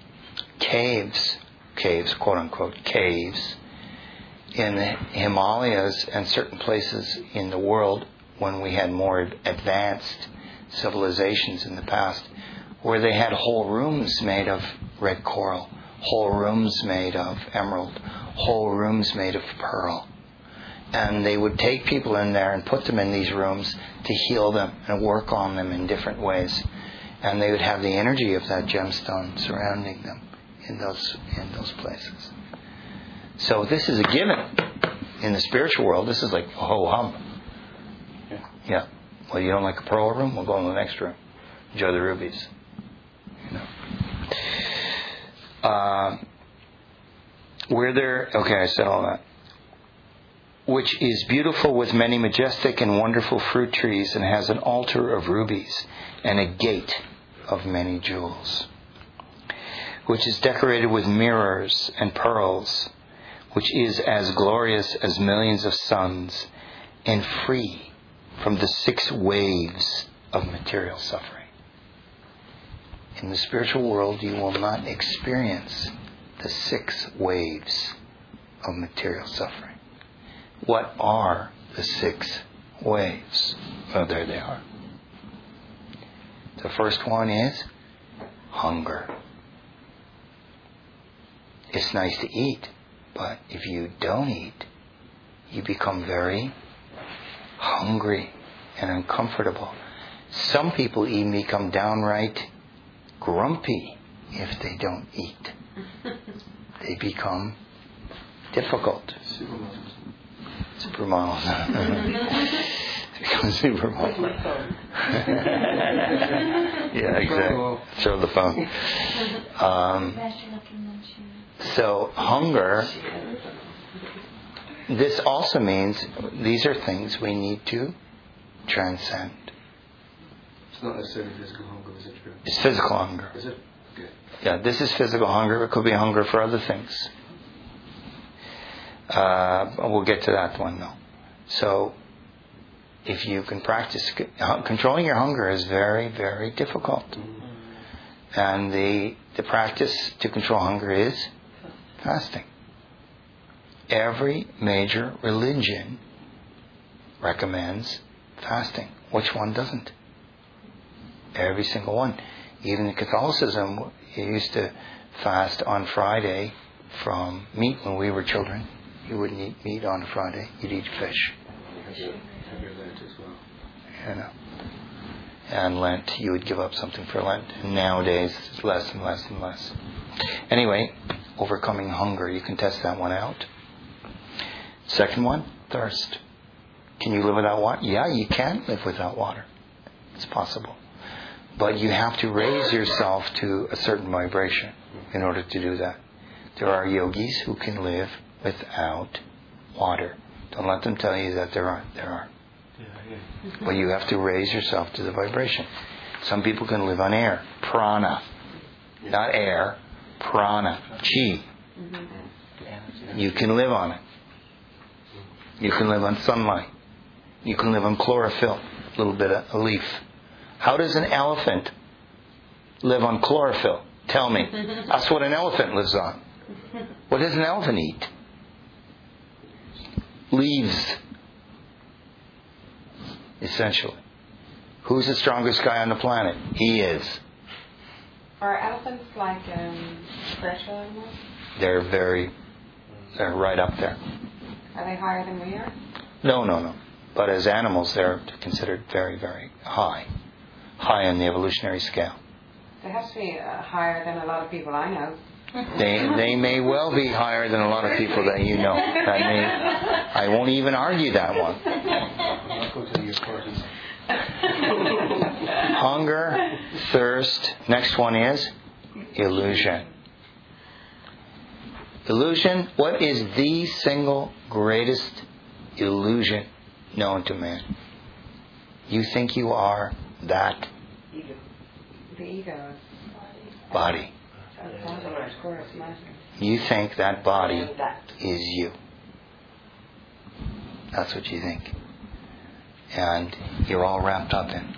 caves, caves, quote unquote, caves in the Himalayas and certain places in the world when we had more advanced civilizations in the past, where they had whole rooms made of red coral, whole rooms made of emerald, whole rooms made of pearl. And they would take people in there and put them in these rooms to heal them and work on them in different ways. And they would have the energy of that gemstone surrounding them in those in those places. So this is a given. In the spiritual world, this is like a ho-hum. Yeah. yeah. Well, you don't like a pearl room? We'll go in the next room. Enjoy the rubies. You know. Uh, where there... Okay, I said all that. Which is beautiful with many majestic and wonderful fruit trees, and has an altar of rubies and a gate of many jewels. Which is decorated with mirrors and pearls, which is as glorious as millions of suns, and free from the six waves of material suffering. In the spiritual world, you will not experience the six waves of material suffering. What are the six waves? Oh, there they are. The first one is hunger. It's nice to eat, but if you don't eat, you become very hungry and uncomfortable. Some people even become downright grumpy if they don't eat. They become difficult. Supermodels. Become supermodels. Yeah, exactly. Show the phone. Um, so hunger. This also means these are things we need to transcend. It's not necessarily physical hunger, is it true? It's physical hunger. Is it? Okay. Yeah, this is physical hunger. It could be hunger for other things. Uh, we'll get to that one though. So, if you can practice, controlling your hunger is very, very difficult. And the the practice to control hunger is fasting. Every major religion recommends fasting. Which one doesn't? Every single one. Even in Catholicism, you used to fast on Friday from meat when we were children. You wouldn't eat meat on Friday. You'd eat fish. You know. And Lent, you would give up something for Lent. And nowadays, it's less and less and less. Anyway, overcoming hunger. You can test that one out. Second one, thirst. Can you live without water? Yeah, you can live without water. It's possible. But you have to raise yourself to a certain vibration in order to do that. There are yogis who can live without water. Don't let them tell you that there aren't. There are. But you have to raise yourself to the vibration. Some people can live on air. Prana. Not air. Prana. Chi. You can live on it. You can live on sunlight. You can live on chlorophyll. A little bit of a leaf. How does an elephant live on chlorophyll? Tell me. That's what an elephant lives on. What does an elephant eat? Leaves. Essentially. Who's the strongest guy on the planet? He is. Are elephants like um, spiritual animals? They're very, they're right up there. Are they higher than we are? No, no, no. But as animals, they're considered very, very high. High on the evolutionary scale. They have to be uh, higher than a lot of people I know. They they may well be higher than a lot of people that you know. That may, I won't even argue that one. Hunger, thirst. Next one is illusion. Illusion. What is the single greatest illusion known to man? You think you are that Ego. The ego. body. Of course, You think that body is you. That's what you think. And you're all wrapped up in.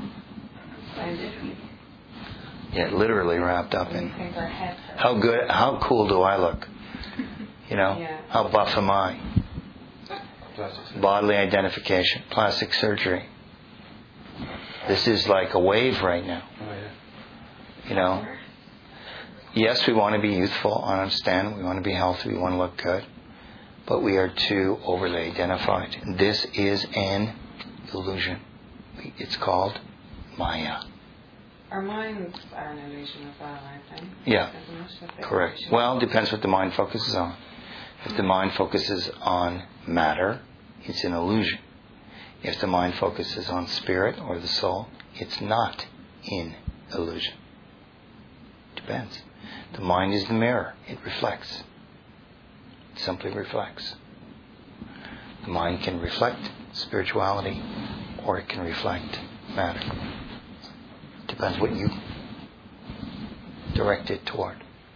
Yeah, literally wrapped up in. How good, how cool do I look? You know, how buff am I? Bodily identification, plastic surgery. This is like a wave right now. You know, yes, we want to be youthful, I understand. We want to be healthy, we want to look good. But we are too overly identified. This is an illusion. It's called Maya. Our minds are an illusion as well, aren't they? Yeah, correct. Well, depends what the mind focuses on. If the mind focuses on matter, it's an illusion. If the mind focuses on spirit or the soul, it's not in illusion. Depends. The mind is the mirror. It reflects. It simply reflects. The mind can reflect spirituality or it can reflect matter. Depends what you direct it toward.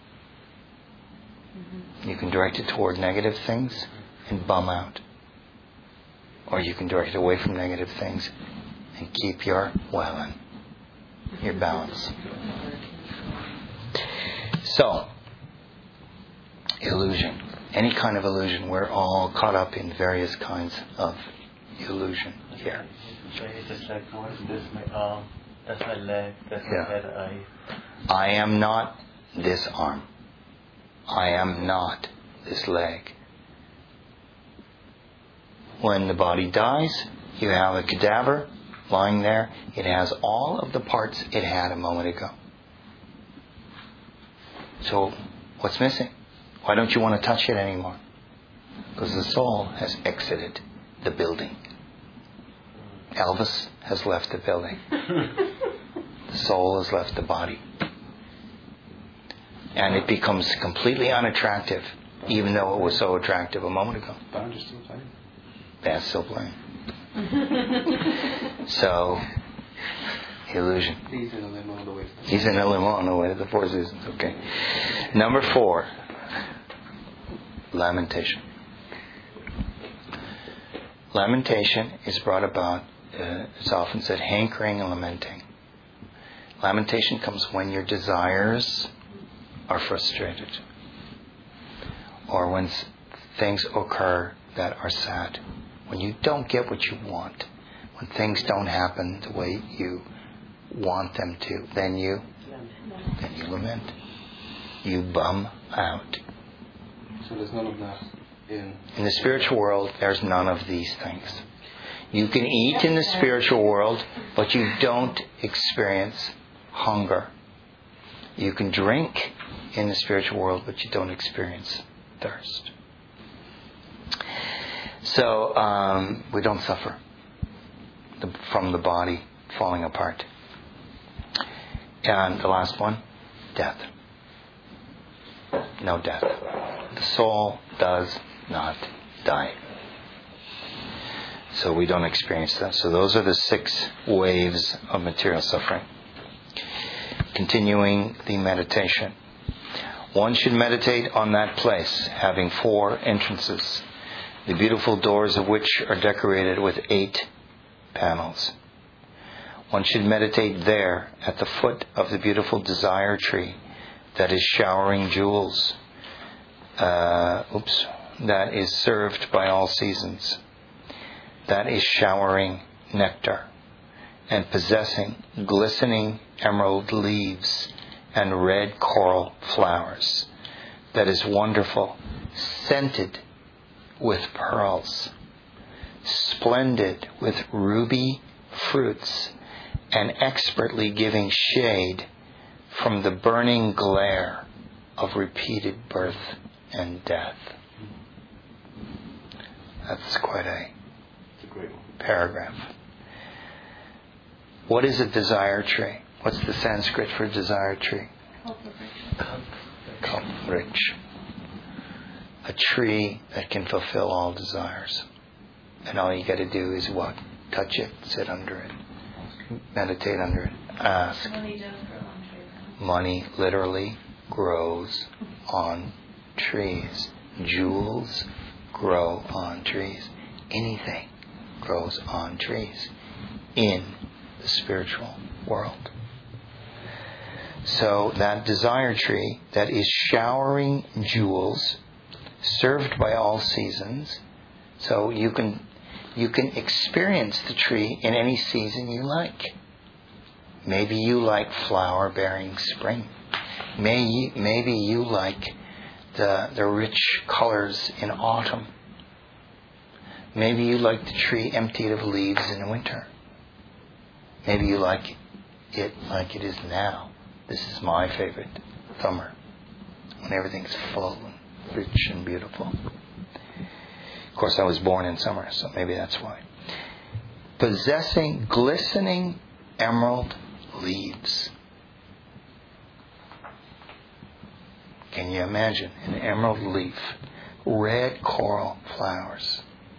Mm-hmm. You can direct it toward negative things and bum out. Or you can direct it away from negative things and keep your well in, your balance. So, illusion. Any kind of illusion. We're all caught up in various kinds of illusion here. So it's just like, what is this? My arm, that's my leg, that's Yeah. my head, I... I am not this arm. I am not this leg. When the body dies, You have a cadaver lying there. It has all of the parts it had a moment ago. So, what's missing? Why don't you want to touch it anymore? Because the soul has exited the building. Elvis has left the building. The soul has left the body. And it becomes completely unattractive, even though it was so attractive a moment ago. Band is still playing. Band's still playing. So, illusion. He's in a limo on the way to the He's in a limo on the way to the Four Seasons. Okay. Number four. Lamentation. Lamentation is brought about, uh, it's often said, hankering and lamenting. Lamentation comes when your desires are frustrated, or when s- things occur that are sad, when you don't get what you want, when things don't happen the way you want them to, then you, then you lament. You bum out. So there's none of that in... In the spiritual world, there's none of these things. You can eat in the spiritual world, but you don't experience hunger. You can drink in the spiritual world, but you don't experience thirst. So, um, we don't suffer the, from the body falling apart. And the last one, death. No death. The soul does not die. So we don't experience that. So those are the six waves of material suffering. Continuing the meditation. One should meditate on that place, having four entrances, the beautiful doors of which are decorated with eight panels. One should meditate there at the foot of the beautiful desire tree that is showering jewels, uh, oops, that is served by all seasons, that is showering nectar and possessing glistening emerald leaves and red coral flowers, that is wonderful, scented with pearls, splendid with ruby fruits, and expertly giving shade from the burning glare of repeated birth and death. That's quite a paragraph. What is a desire tree? What's the Sanskrit for desire tree? Kalprich. A tree that can fulfill all desires. And all you got to do is what? Touch it, sit under it, meditate under it, ask. Money does grow on trees. Money literally grows on trees. Jewels grow on trees. Anything grows on trees in the spiritual world. So that desire tree that is showering jewels, served by all seasons, so you can you can experience the tree in any season you like. Maybe you like flower-bearing spring. May you, maybe you like the the rich colors in autumn. Maybe you like the tree emptied of leaves in winter. Maybe you like it like it is now. This is my favorite, summer, when everything's full and rich and beautiful. Of course, I was born in summer, so maybe that's why. Possessing glistening emerald leaves. Can you imagine an emerald leaf? Red coral flowers.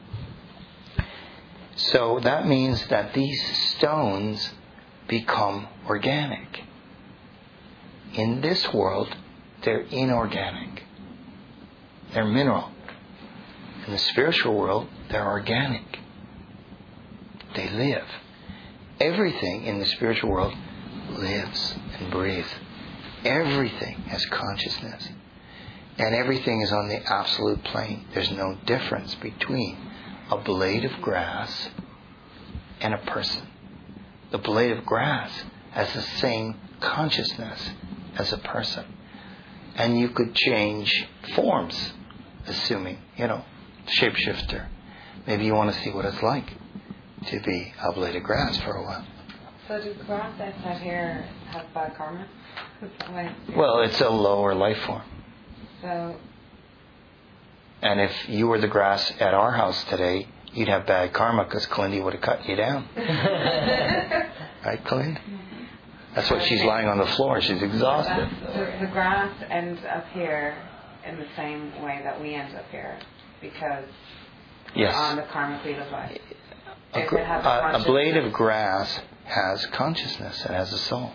So that means that these stones become organic. In this world, they're inorganic. They're mineral. In the spiritual world, they're organic. They live. Everything in the spiritual world lives and breathes. Everything has consciousness. And everything is on the absolute plane. There's no difference between a blade of grass and a person. The blade of grass has the same consciousness as a person. And you could change forms, assuming, you know, shapeshifter. Maybe you want to see what it's like to be a blade of grass for a while. So do grass outside here have bad karma? Is that why it's- Well, it's a lower life form. So, And if you were the grass at our house today, you'd have bad karma because Clindy would have cut you down. Right, Clint? That's what she's lying on the floor. She's exhausted. does the grass end up here in the same way that we end up here? Because Yes. on the karmic wheel of life. A, If gr- it has a, a consciousness- blade of grass has consciousness. It has a soul.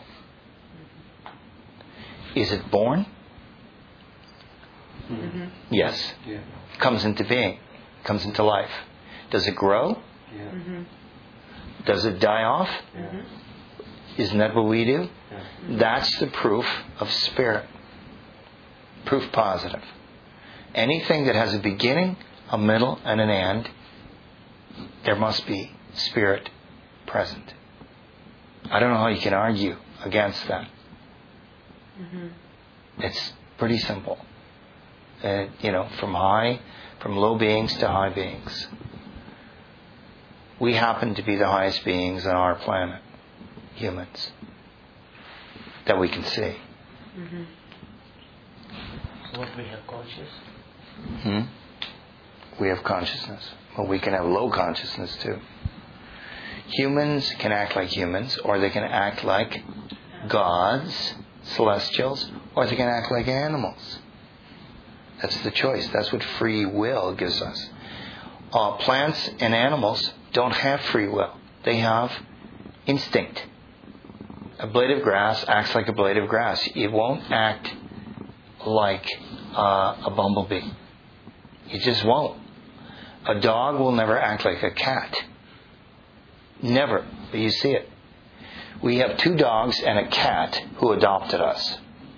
Is it born? Mm-hmm. Yes. Yeah. Comes into being. Comes into life. Does it grow? Yeah. Mm-hmm. Does it die off? Mm-hmm. Isn't that what we do? Yeah. That's the proof of spirit. Proof positive. Anything that has a beginning, a middle, and an end, there must be spirit present. I don't know how you can argue against that. Mm-hmm. It's pretty simple. Uh, you know, from high, from low beings to high beings. We happen to be the highest beings on our planet, humans, that we can see. Mm-hmm. So what we have conscious? Hmm? We have consciousness, but we can have low consciousness too. Humans can act like humans, or they can act like gods, celestials, or they can act like animals. That's the choice. That's what free will gives us. Uh, plants and animals don't have free will. They have instinct. A blade of grass acts like a blade of grass. It won't act like uh, a bumblebee. It just won't. A dog will never act like a cat. Never. But you see it. We have two dogs and a cat who adopted us.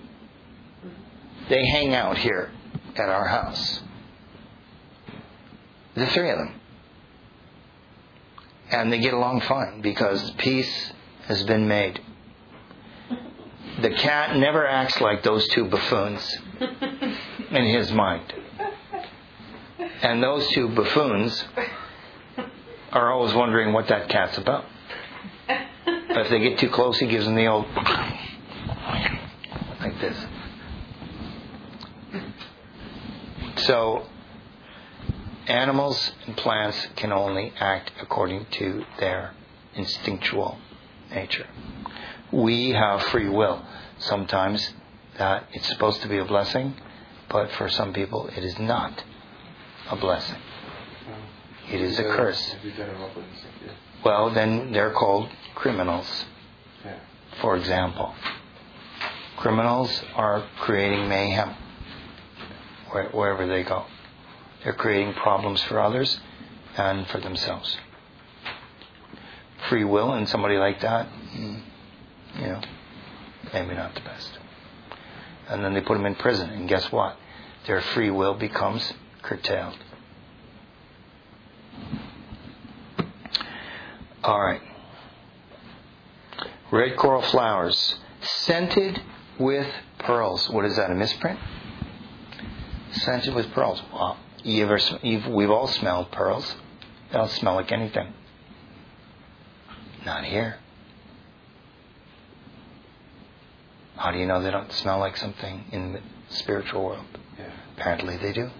They hang out here at our house. The three of them. And they get along fine because peace has been made. The cat never acts like those two buffoons in his mind. And those two buffoons are always wondering what that cat's about. But if they get too close, he gives them the old like this. So, animals and plants can only act according to their instinctual nature. We have free will. Sometimes that it's supposed to be a blessing, but for some people it is not a blessing. It is a curse. Well, then they're called criminals. For example, criminals are creating mayhem wherever they go. They're creating problems for others and for themselves. Free will in somebody like that, you know, maybe not the best. And then they put them in prison, and guess what? Their free will becomes curtailed. All right. Red coral flowers, scented with pearls. What is that, a misprint? Scented with pearls. Wow. You ever, you've, we've all smelled pearls. They don't smell like anything. Not here. How do you know they don't smell like something in the spiritual world? Yeah. Apparently they do.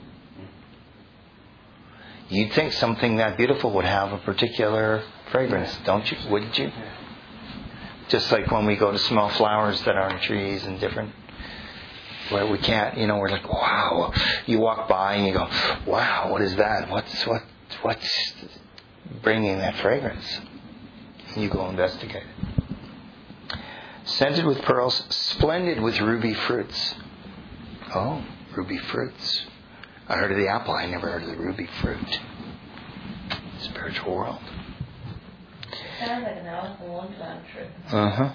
You'd think something that beautiful would have a particular fragrance, don't you? Wouldn't you? Yeah. Just like when we go to smell flowers that are on trees and different, where we can't, you know, we're like, wow. You walk by and you go, wow, what is that? What's what? What's bringing that fragrance? And you go investigate it. Scented with pearls, splendid with ruby fruits. Oh, ruby fruits. I heard of the apple. I never heard of the ruby fruit. Spiritual world. Sounds like an Alice in Wonderland trip. Uh huh.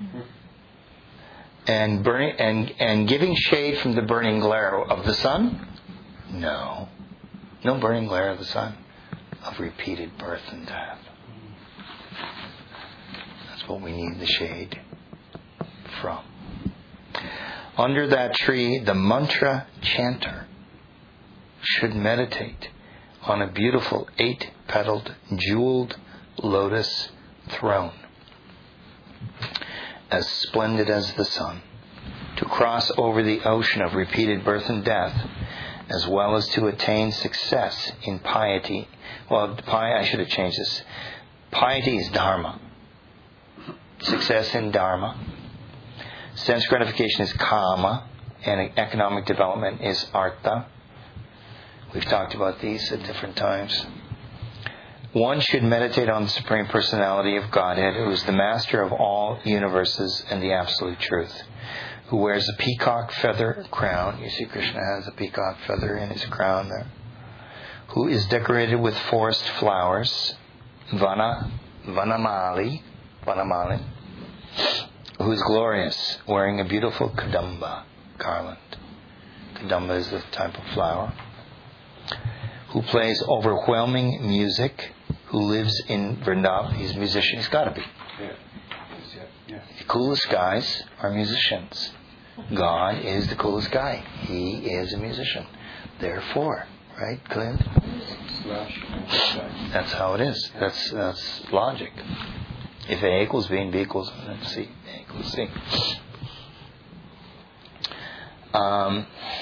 And burning and and giving shade from the burning glare of the sun? No, no burning glare of the sun. Of repeated birth and death. That's what we need the shade from. Under that tree, the mantra chanter should meditate on a beautiful eight-petaled, jeweled lotus throne, as splendid as the sun, to cross over the ocean of repeated birth and death, as well as to attain success in piety. Well, pi- I should have changed this. Piety is dharma. Success in dharma. Sense gratification is kama, and economic development is artha. We've talked about these at different times. One should meditate on the Supreme Personality of Godhead, who is the master of all universes and the absolute truth, who wears a peacock feather crown. You see Krishna has a peacock feather in his crown there. Who is decorated with forest flowers, vana, vanamali, vanamali, who is glorious, wearing a beautiful kadamba garland. Kadamba is the type of flower. Who plays overwhelming music, who lives in Vrindavan. He's a musician. He's got to be. Yeah. Yeah. Yeah. The coolest guys are musicians. God is the coolest guy. He is a musician. Therefore, right, Clint? That's how it is. That's that's logic. If A equals B and B equals C, A equals C. Um,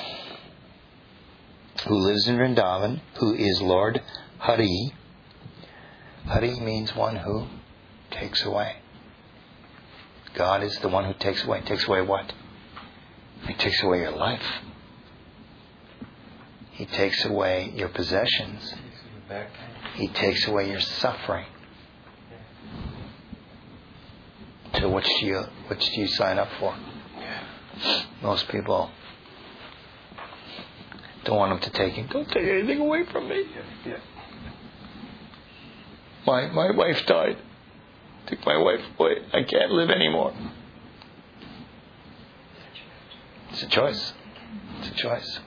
who lives in Vrindavan, who is Lord Hari. Hari means one who takes away. God is the one who takes away. Takes away what? He takes away your life. He takes away your possessions. He takes away your suffering. So which do you which do you sign up for? Most people don't want him to take it. Don't take anything away from me. Yeah. Yeah. My my wife died. Take my wife away. I can't live anymore. It's a choice. It's a choice.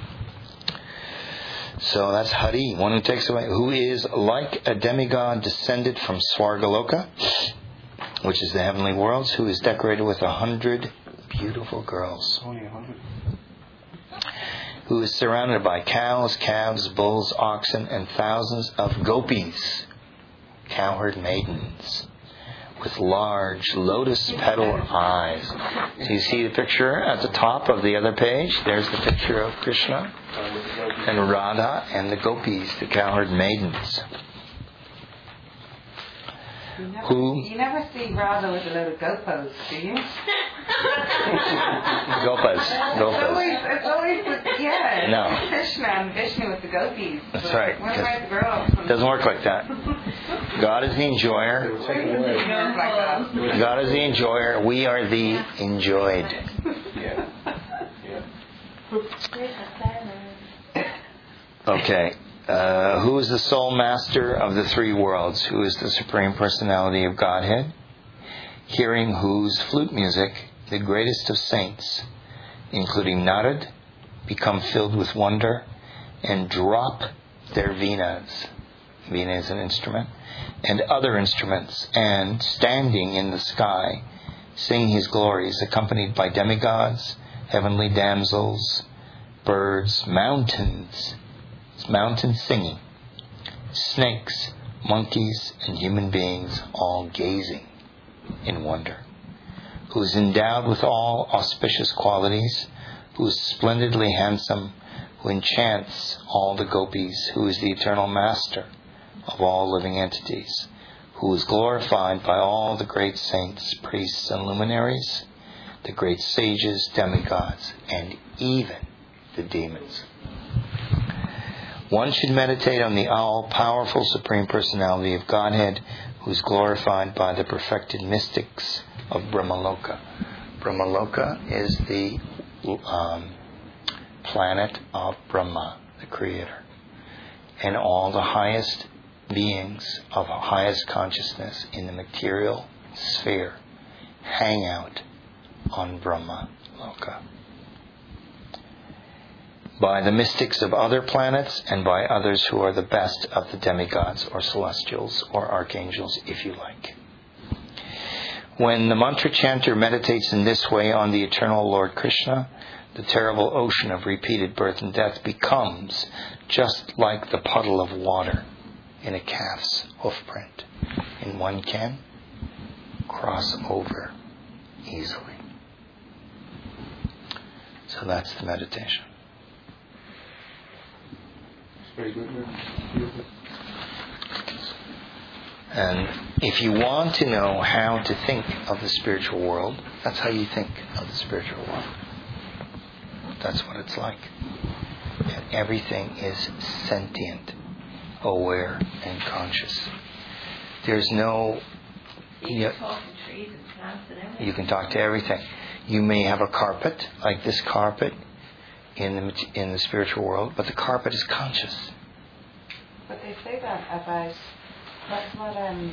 So that's Hari, one who takes away, who is like a demigod descended from Swargaloka, which is the heavenly worlds, who is decorated with a hundred beautiful girls. Only a hundred. Who is surrounded by cows, calves, bulls, oxen, and thousands of gopis, cowherd maidens, with large lotus petal eyes. So you see the picture at the top of the other page? There's the picture of Krishna and Radha and the gopis, the cowherd maidens. You never, Who? You never see Radha with a load of gopos, do you? Gopas. It's Gopas. always, it's always with, yeah, No. Krishna and Vishnu with the gopis. That's But right. What about the girls? It doesn't work like that. God is the enjoyer. It goes like that. God is the enjoyer. We are the enjoyed. Yeah. Yeah. Okay. Uh, who is the sole master of the three worlds? Who is the Supreme Personality of Godhead? Hearing whose flute music the greatest of saints, including Narad, become filled with wonder and drop their venas. Veena is an instrument. And other instruments, and standing in the sky, sing his glories, accompanied by demigods, heavenly damsels, birds, mountains, mountain singing, snakes, monkeys, and human beings, all gazing in wonder. Who is endowed with all auspicious qualities, who is splendidly handsome, who enchants all the gopis, who is the eternal master of all living entities, who is glorified by all the great saints, priests, and luminaries, the great sages, demigods, and even the demons. One should meditate on the all-powerful Supreme Personality of Godhead, who is glorified by the perfected mystics of Brahmaloka. Brahmaloka is the um, planet of Brahma, the Creator. And all the highest beings of highest consciousness in the material sphere hang out on Brahma Loka. By the mystics of other planets and by others who are the best of the demigods or celestials or archangels, if you like. When the mantra chanter meditates in this way on the eternal Lord Krishna, the terrible ocean of repeated birth and death becomes just like the puddle of water in a calf's hoof print. And one can cross over easily. So that's the meditation. Very good. And if you want to know how to think of the spiritual world, that's how you think of the spiritual world. That's what it's like. And everything is sentient, aware, and conscious. There's no... You can talk to trees and plants and everything. You can talk to everything. You may have a carpet, like this carpet, in the in the spiritual world, but the carpet is conscious. But they say that about what's what um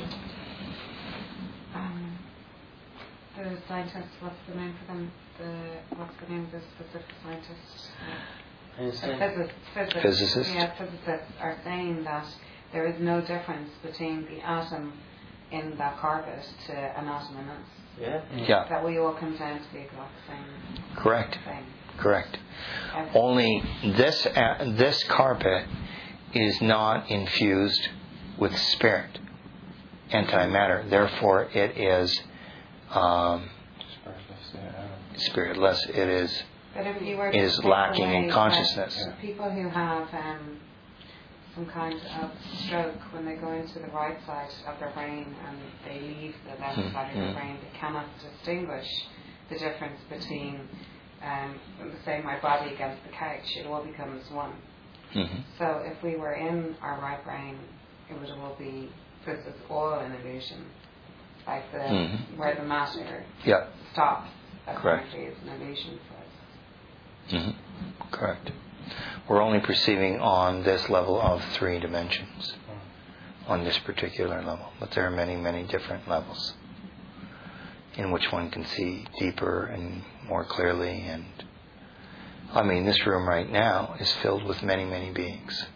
um the scientists. What's the name for them? The what's the name of the specific scientist? Uh, Einstein. Physics, physics, Physicist? Yeah, physicists are saying that there is no difference between the atom in that carpet to an atom in us. Yeah. Yeah, That we all come down to the exact same correct, thing. correct. Everything. Only this uh, this carpet is not infused with spirit, antimatter. Therefore, it is um, spiritless. It is But if you were it to is take lacking in away consciousness. that people who have um, some kind of stroke, when they go into the right side of their brain and they leave the left Hmm, side of their hmm. brain, they cannot distinguish the difference between, um, say, my body against the couch. It all becomes one. Mm-hmm. So if we were in our right brain, it would all be, this is all an illusion. Like the Mhm. where the matter Yeah, stops, Correct. apparently is an illusion for us. mm-hmm. Correct. We're only perceiving on this level of three dimensions, on this particular level. But there are many, many different levels in which one can see deeper and more clearly. And I mean, this room right now is filled with many, many beings.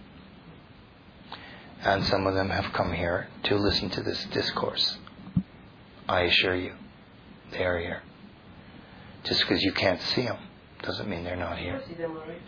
And some of them have come here to listen to this discourse. I assure you, they are here. Just because you can't see them doesn't mean they're not here. See them, all right?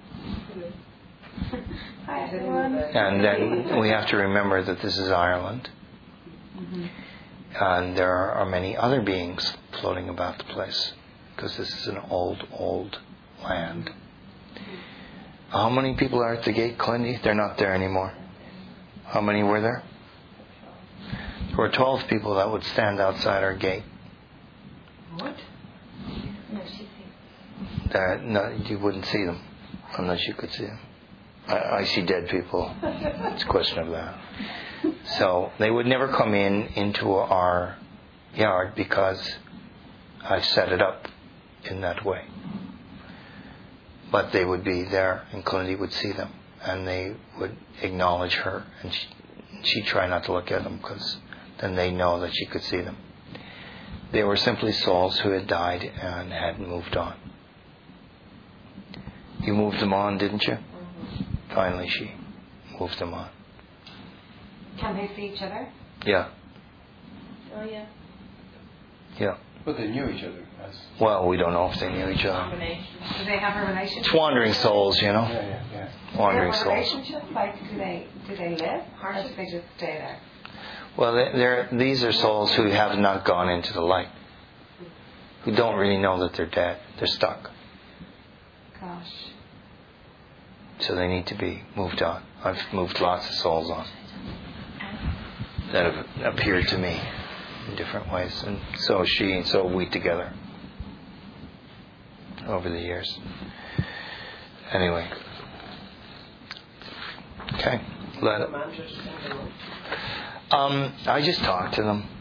Hi everyone. And then we have to remember that this is Ireland. Mm-hmm. And there are many other beings floating about the place, because this is an old, old land. How many people are at the gate, Clindy? They're not there anymore. How many were there? There were twelve people that would stand outside our gate. What? No, she's That, no, you wouldn't see them unless you could see them. I, I see dead people. It's a question of that. So they would never come in into our yard because I've set it up in that way. But they would be there, and Clindy would see them, and they would acknowledge her, and she, she'd try not to look at them because then they know that she could see them. They were simply souls who had died and had moved on. You moved them on, didn't you? Mm-hmm. Finally, she moved them on. Can they see each other? Yeah, Oh, yeah. yeah. But they knew each other. As Well, we don't know if they knew each other. Combination. Do they have a relationship? It's wandering souls, you know. yeah, yeah, yeah. Wandering Do they have a souls. relationship? Like, do they do they live, or do they just stay there? Well, they- they're, these are souls who have not gone into the light, who don't really know that they're dead. They're stuck. Gosh. So they need to be moved on. I've moved lots of souls on that have appeared to me in different ways. And so she and so we together over the years. Anyway. Okay. Let it. Um, I just talked to them.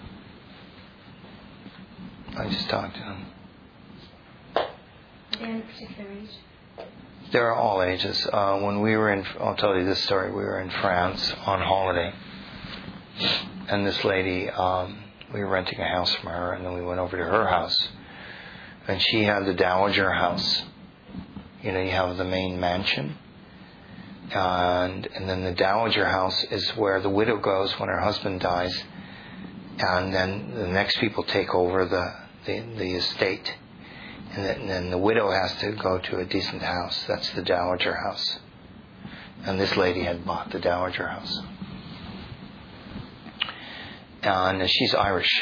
I just talked to them. Are they in a particular age? They're all ages. Uh, when we were in, I'll tell you this story. We were in France on holiday, and this lady, um, we were renting a house from her, and then we went over to her house, and she had the dowager house. You know, you have the main mansion, and and then the dowager house is where the widow goes when her husband dies, and then the next people take over the the, the estate. And then, and then the widow has to go to a decent house. That's the dowager house. And this lady had bought the dowager house. And she's Irish.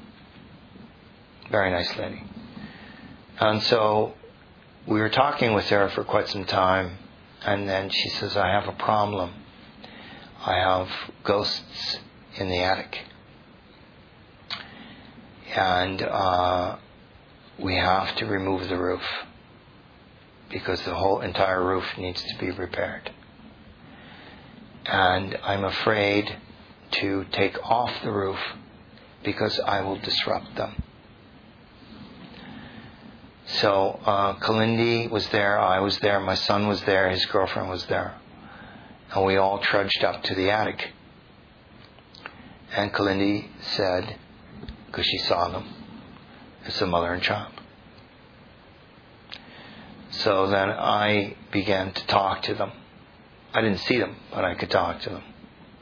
Very nice lady. And so we were talking with her for quite some time, and then she says, I have a problem. I have ghosts in the attic. And uh, we have to remove the roof because the whole entire roof needs to be repaired. And I'm afraid to take off the roof because I will disrupt them. So uh, Kalindi was there, I was there, my son was there, his girlfriend was there. And we all trudged up to the attic. And Kalindi said, because she saw them, it's a mother and child. So then I began to talk to them. I didn't see them, but I could talk to them.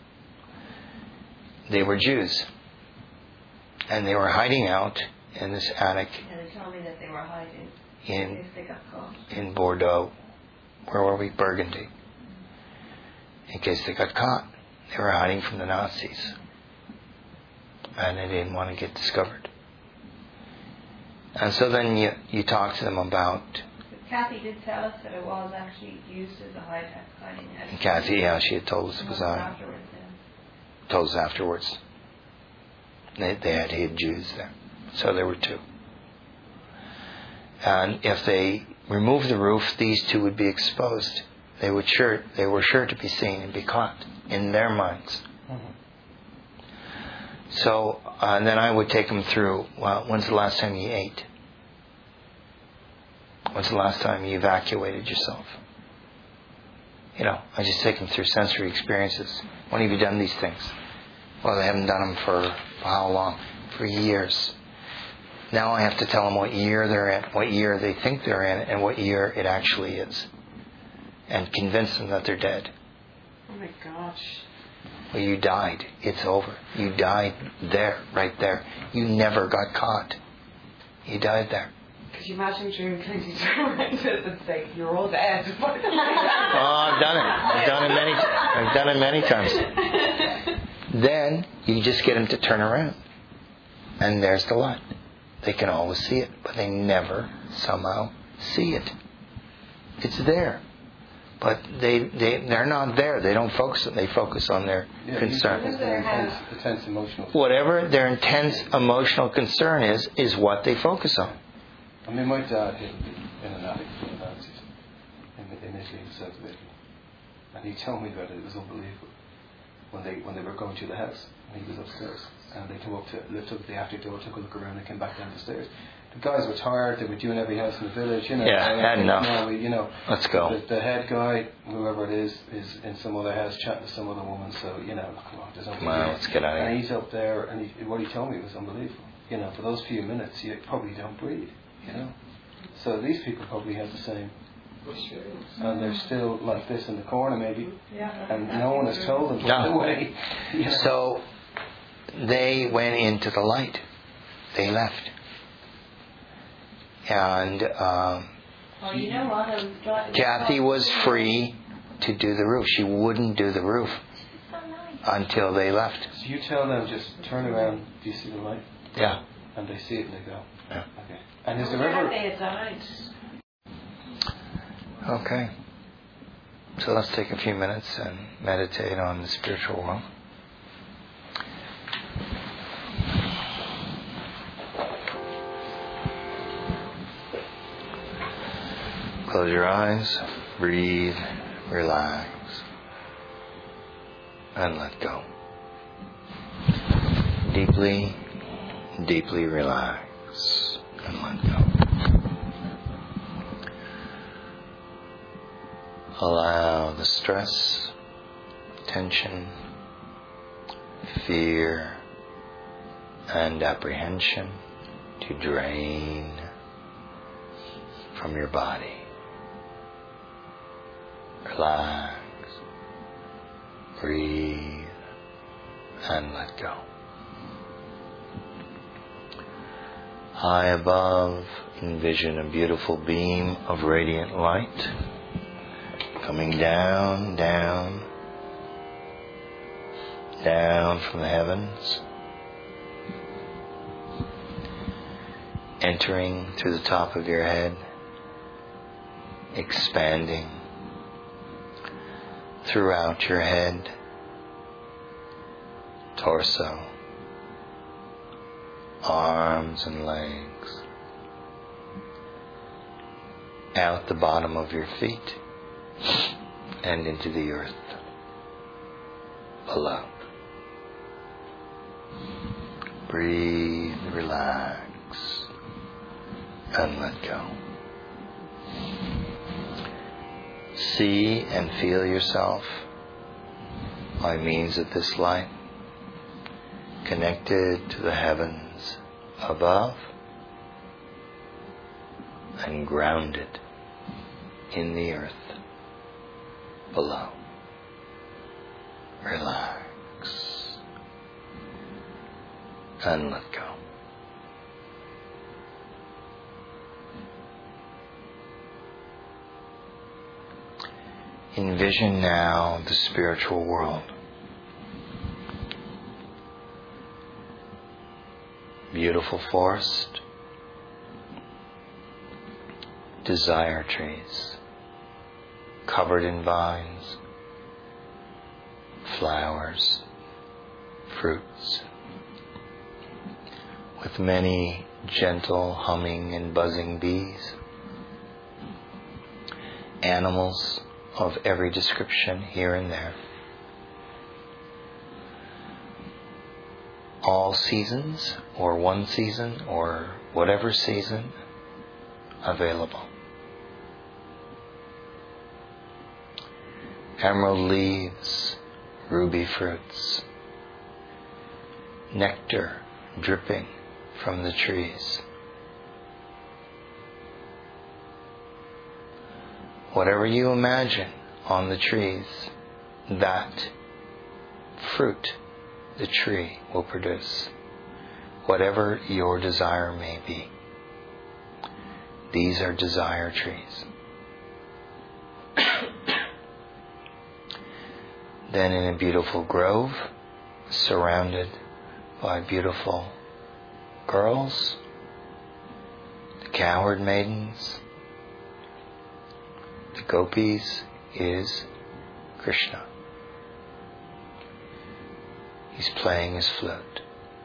They were Jews. And they were hiding out in this attic. And they told me that they were hiding in, if they got caught. In Bordeaux. Where were we? Burgundy. In case they got caught. They were hiding from the Nazis. And they didn't want to get discovered. And so then you, you talk to them about... Kathy did tell us that it was actually used as a hide, hiding house. Kathy, yeah, she had told us it was on. Afterwards, yeah. Told us afterwards. They, they had hid Jews there. So there were two. And if they removed the roof, these two would be exposed. They would sure, they were sure to be seen and be caught in their minds. Mm-hmm. So, uh, and then I would take them through, well, when's the last time you ate? When's the last time you evacuated yourself? You know, I just take them through sensory experiences. When have you done these things? Well, they haven't done them for how long? For years. Now I have to tell them what year they're in, what year they think they're in, and what year it actually is. And convince them that they're dead. Oh my gosh. Well, you died. It's over. You died there, right there. You never got caught. You died there. Could you imagine during twenty-two and say, you're all dead? Oh, I've done it. I've done it many I've done it many times. Then you just get them to turn around. And there's the light. They can always see it, but they never somehow see it. It's there. But they, they, they're not there. They don't focus on it. They focus on their yeah, concern. Their intense, intense emotional. Whatever their intense emotional concern is, is what they focus on. I mean, my dad hid in an attic for the Nazis in, in Italy, in south of Italy. And he told me that it was unbelievable. When they when they were going to the house, and he was upstairs. And they came up to, lifted up the attic door, took a look around, and came back down the stairs. The guys were tired. They were doing every house in the village, you know. Yeah, had enough. Now we, you know, let's go. The, the head guy, whoever it is, is in some other house chatting to some other woman. So you know, come on, there's nothing. Well, let's get out of here. And he's up there, and he, what he told me was unbelievable. You know, for those few minutes, you probably don't breathe. You know, so these people probably have the same. And they're still like this in the corner, maybe, Yeah, and no one has told them to no. get away. You know? So they went into the light. They left. And um, oh, you know what? I was driving Kathy was free to do the roof. She wouldn't do the roof so nice. until they left. So you tell them just turn around. Do you see the light? Yeah. And they see it and they go. Yeah. Okay. And is I there wonder ever? how they had died. Okay. So let's take a few minutes and meditate on the spiritual world. Close your eyes, breathe, relax, and let go. Deeply, deeply relax and let go. Allow the stress, tension, fear, and apprehension to drain from your body. Relax, breathe, and let go. High above, envision a beautiful beam of radiant light coming down, down, down from the heavens entering through the top of your head, expanding throughout your head, torso, arms and legs, out the bottom of your feet and into the earth below. Breathe, relax, and let go. See and feel yourself by means of this light connected to the heavens above and grounded in the earth below. Relax and let go. Envision now the spiritual world. Beautiful forest, desire trees, covered in vines, flowers, fruits, with many gentle humming and buzzing bees, animals of every description here and there. All seasons, or one season, or whatever season available. Emerald leaves, ruby fruits, nectar dripping from the trees. Whatever you imagine on the trees, that fruit the tree will produce, whatever your desire may be. These are desire trees. Then in a beautiful grove, surrounded by beautiful girls, the cowherd maidens, the gopis, is Krishna. He's playing his flute.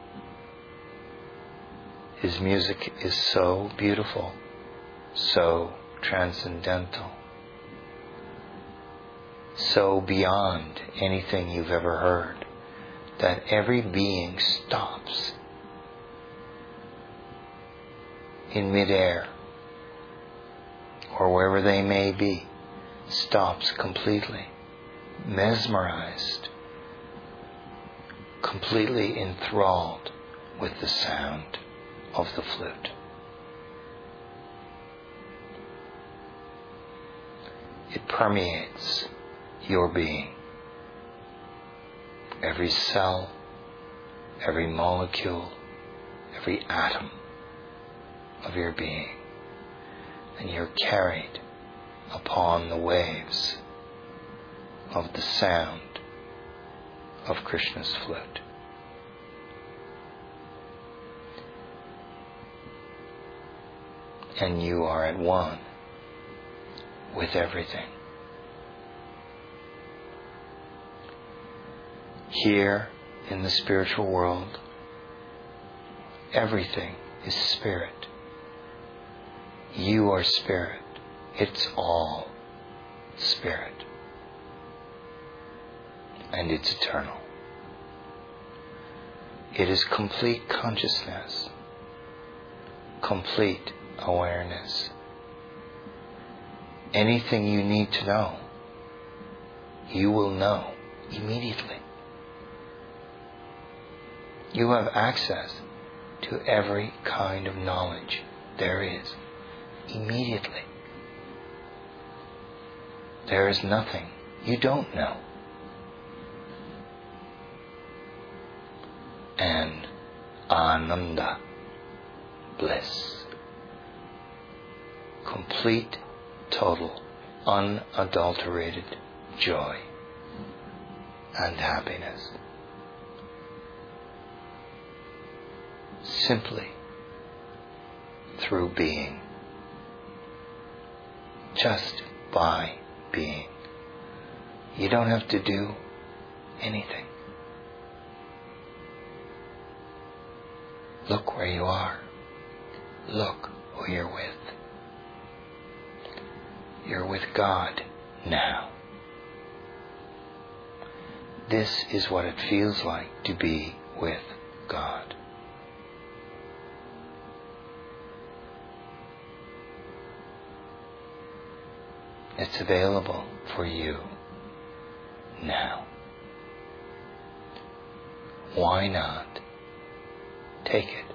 His music is so beautiful, so transcendental, so beyond anything you've ever heard, that every being stops in midair, or wherever they may be, stops completely, mesmerized, completely enthralled with the sound of the flute. It permeates your being. Every cell, every molecule, every atom of your being. And you're carried upon the waves of the sound of Krishna's flute. And you are at one with everything. Here in the spiritual world, everything is spirit. You are spirit. It's all spirit. And it's eternal. It is complete consciousness, complete awareness. Anything you need to know, you will know immediately. You have access to every kind of knowledge there is immediately. There is nothing you don't know. And Ananda, bliss. Complete, total, unadulterated joy and happiness. Simply through being. Just by being. You don't have to do anything. Look where you are. Look who you're with. You're with God now. This is what it feels like to be with God. It's available for you now. Why not take it?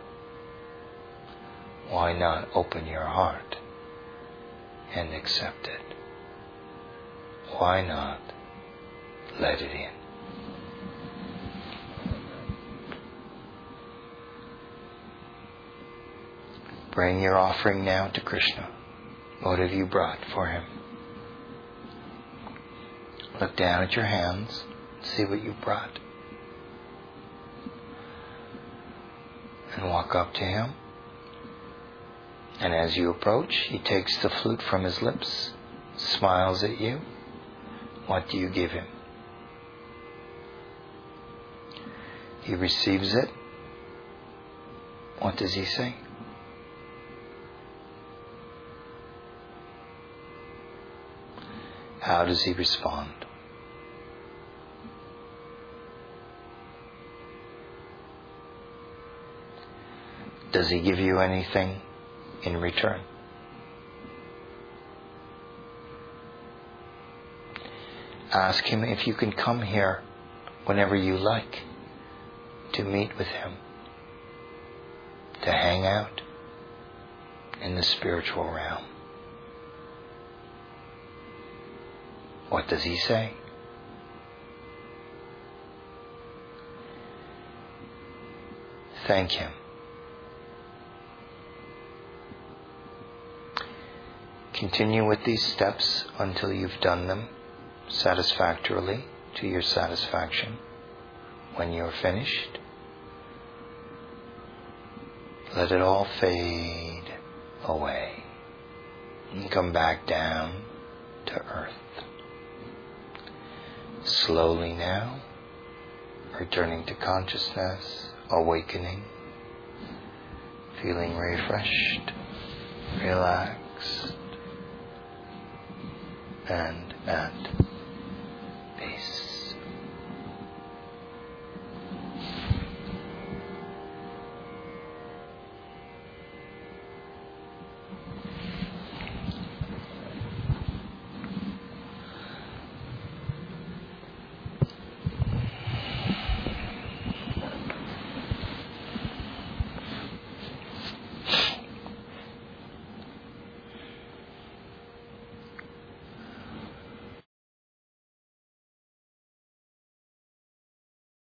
Why not open your heart and accept it? Why not let it in? Bring your offering now to Krishna. What have you brought for him? Look down at your hands. See what you brought. And walk up to him. And as you approach, he takes the flute from his lips, smiles at you. What do you give him? He receives it. What does he say? How does he respond? Does he give you anything in return? Ask him if you can come here whenever you like to meet with him, to hang out in the spiritual realm. What does he say? Thank him. Continue with these steps until you've done them satisfactorily to your satisfaction. When you're finished, let it all fade away and come back down to earth. Slowly now, returning to consciousness, awakening, feeling refreshed, relaxed, and at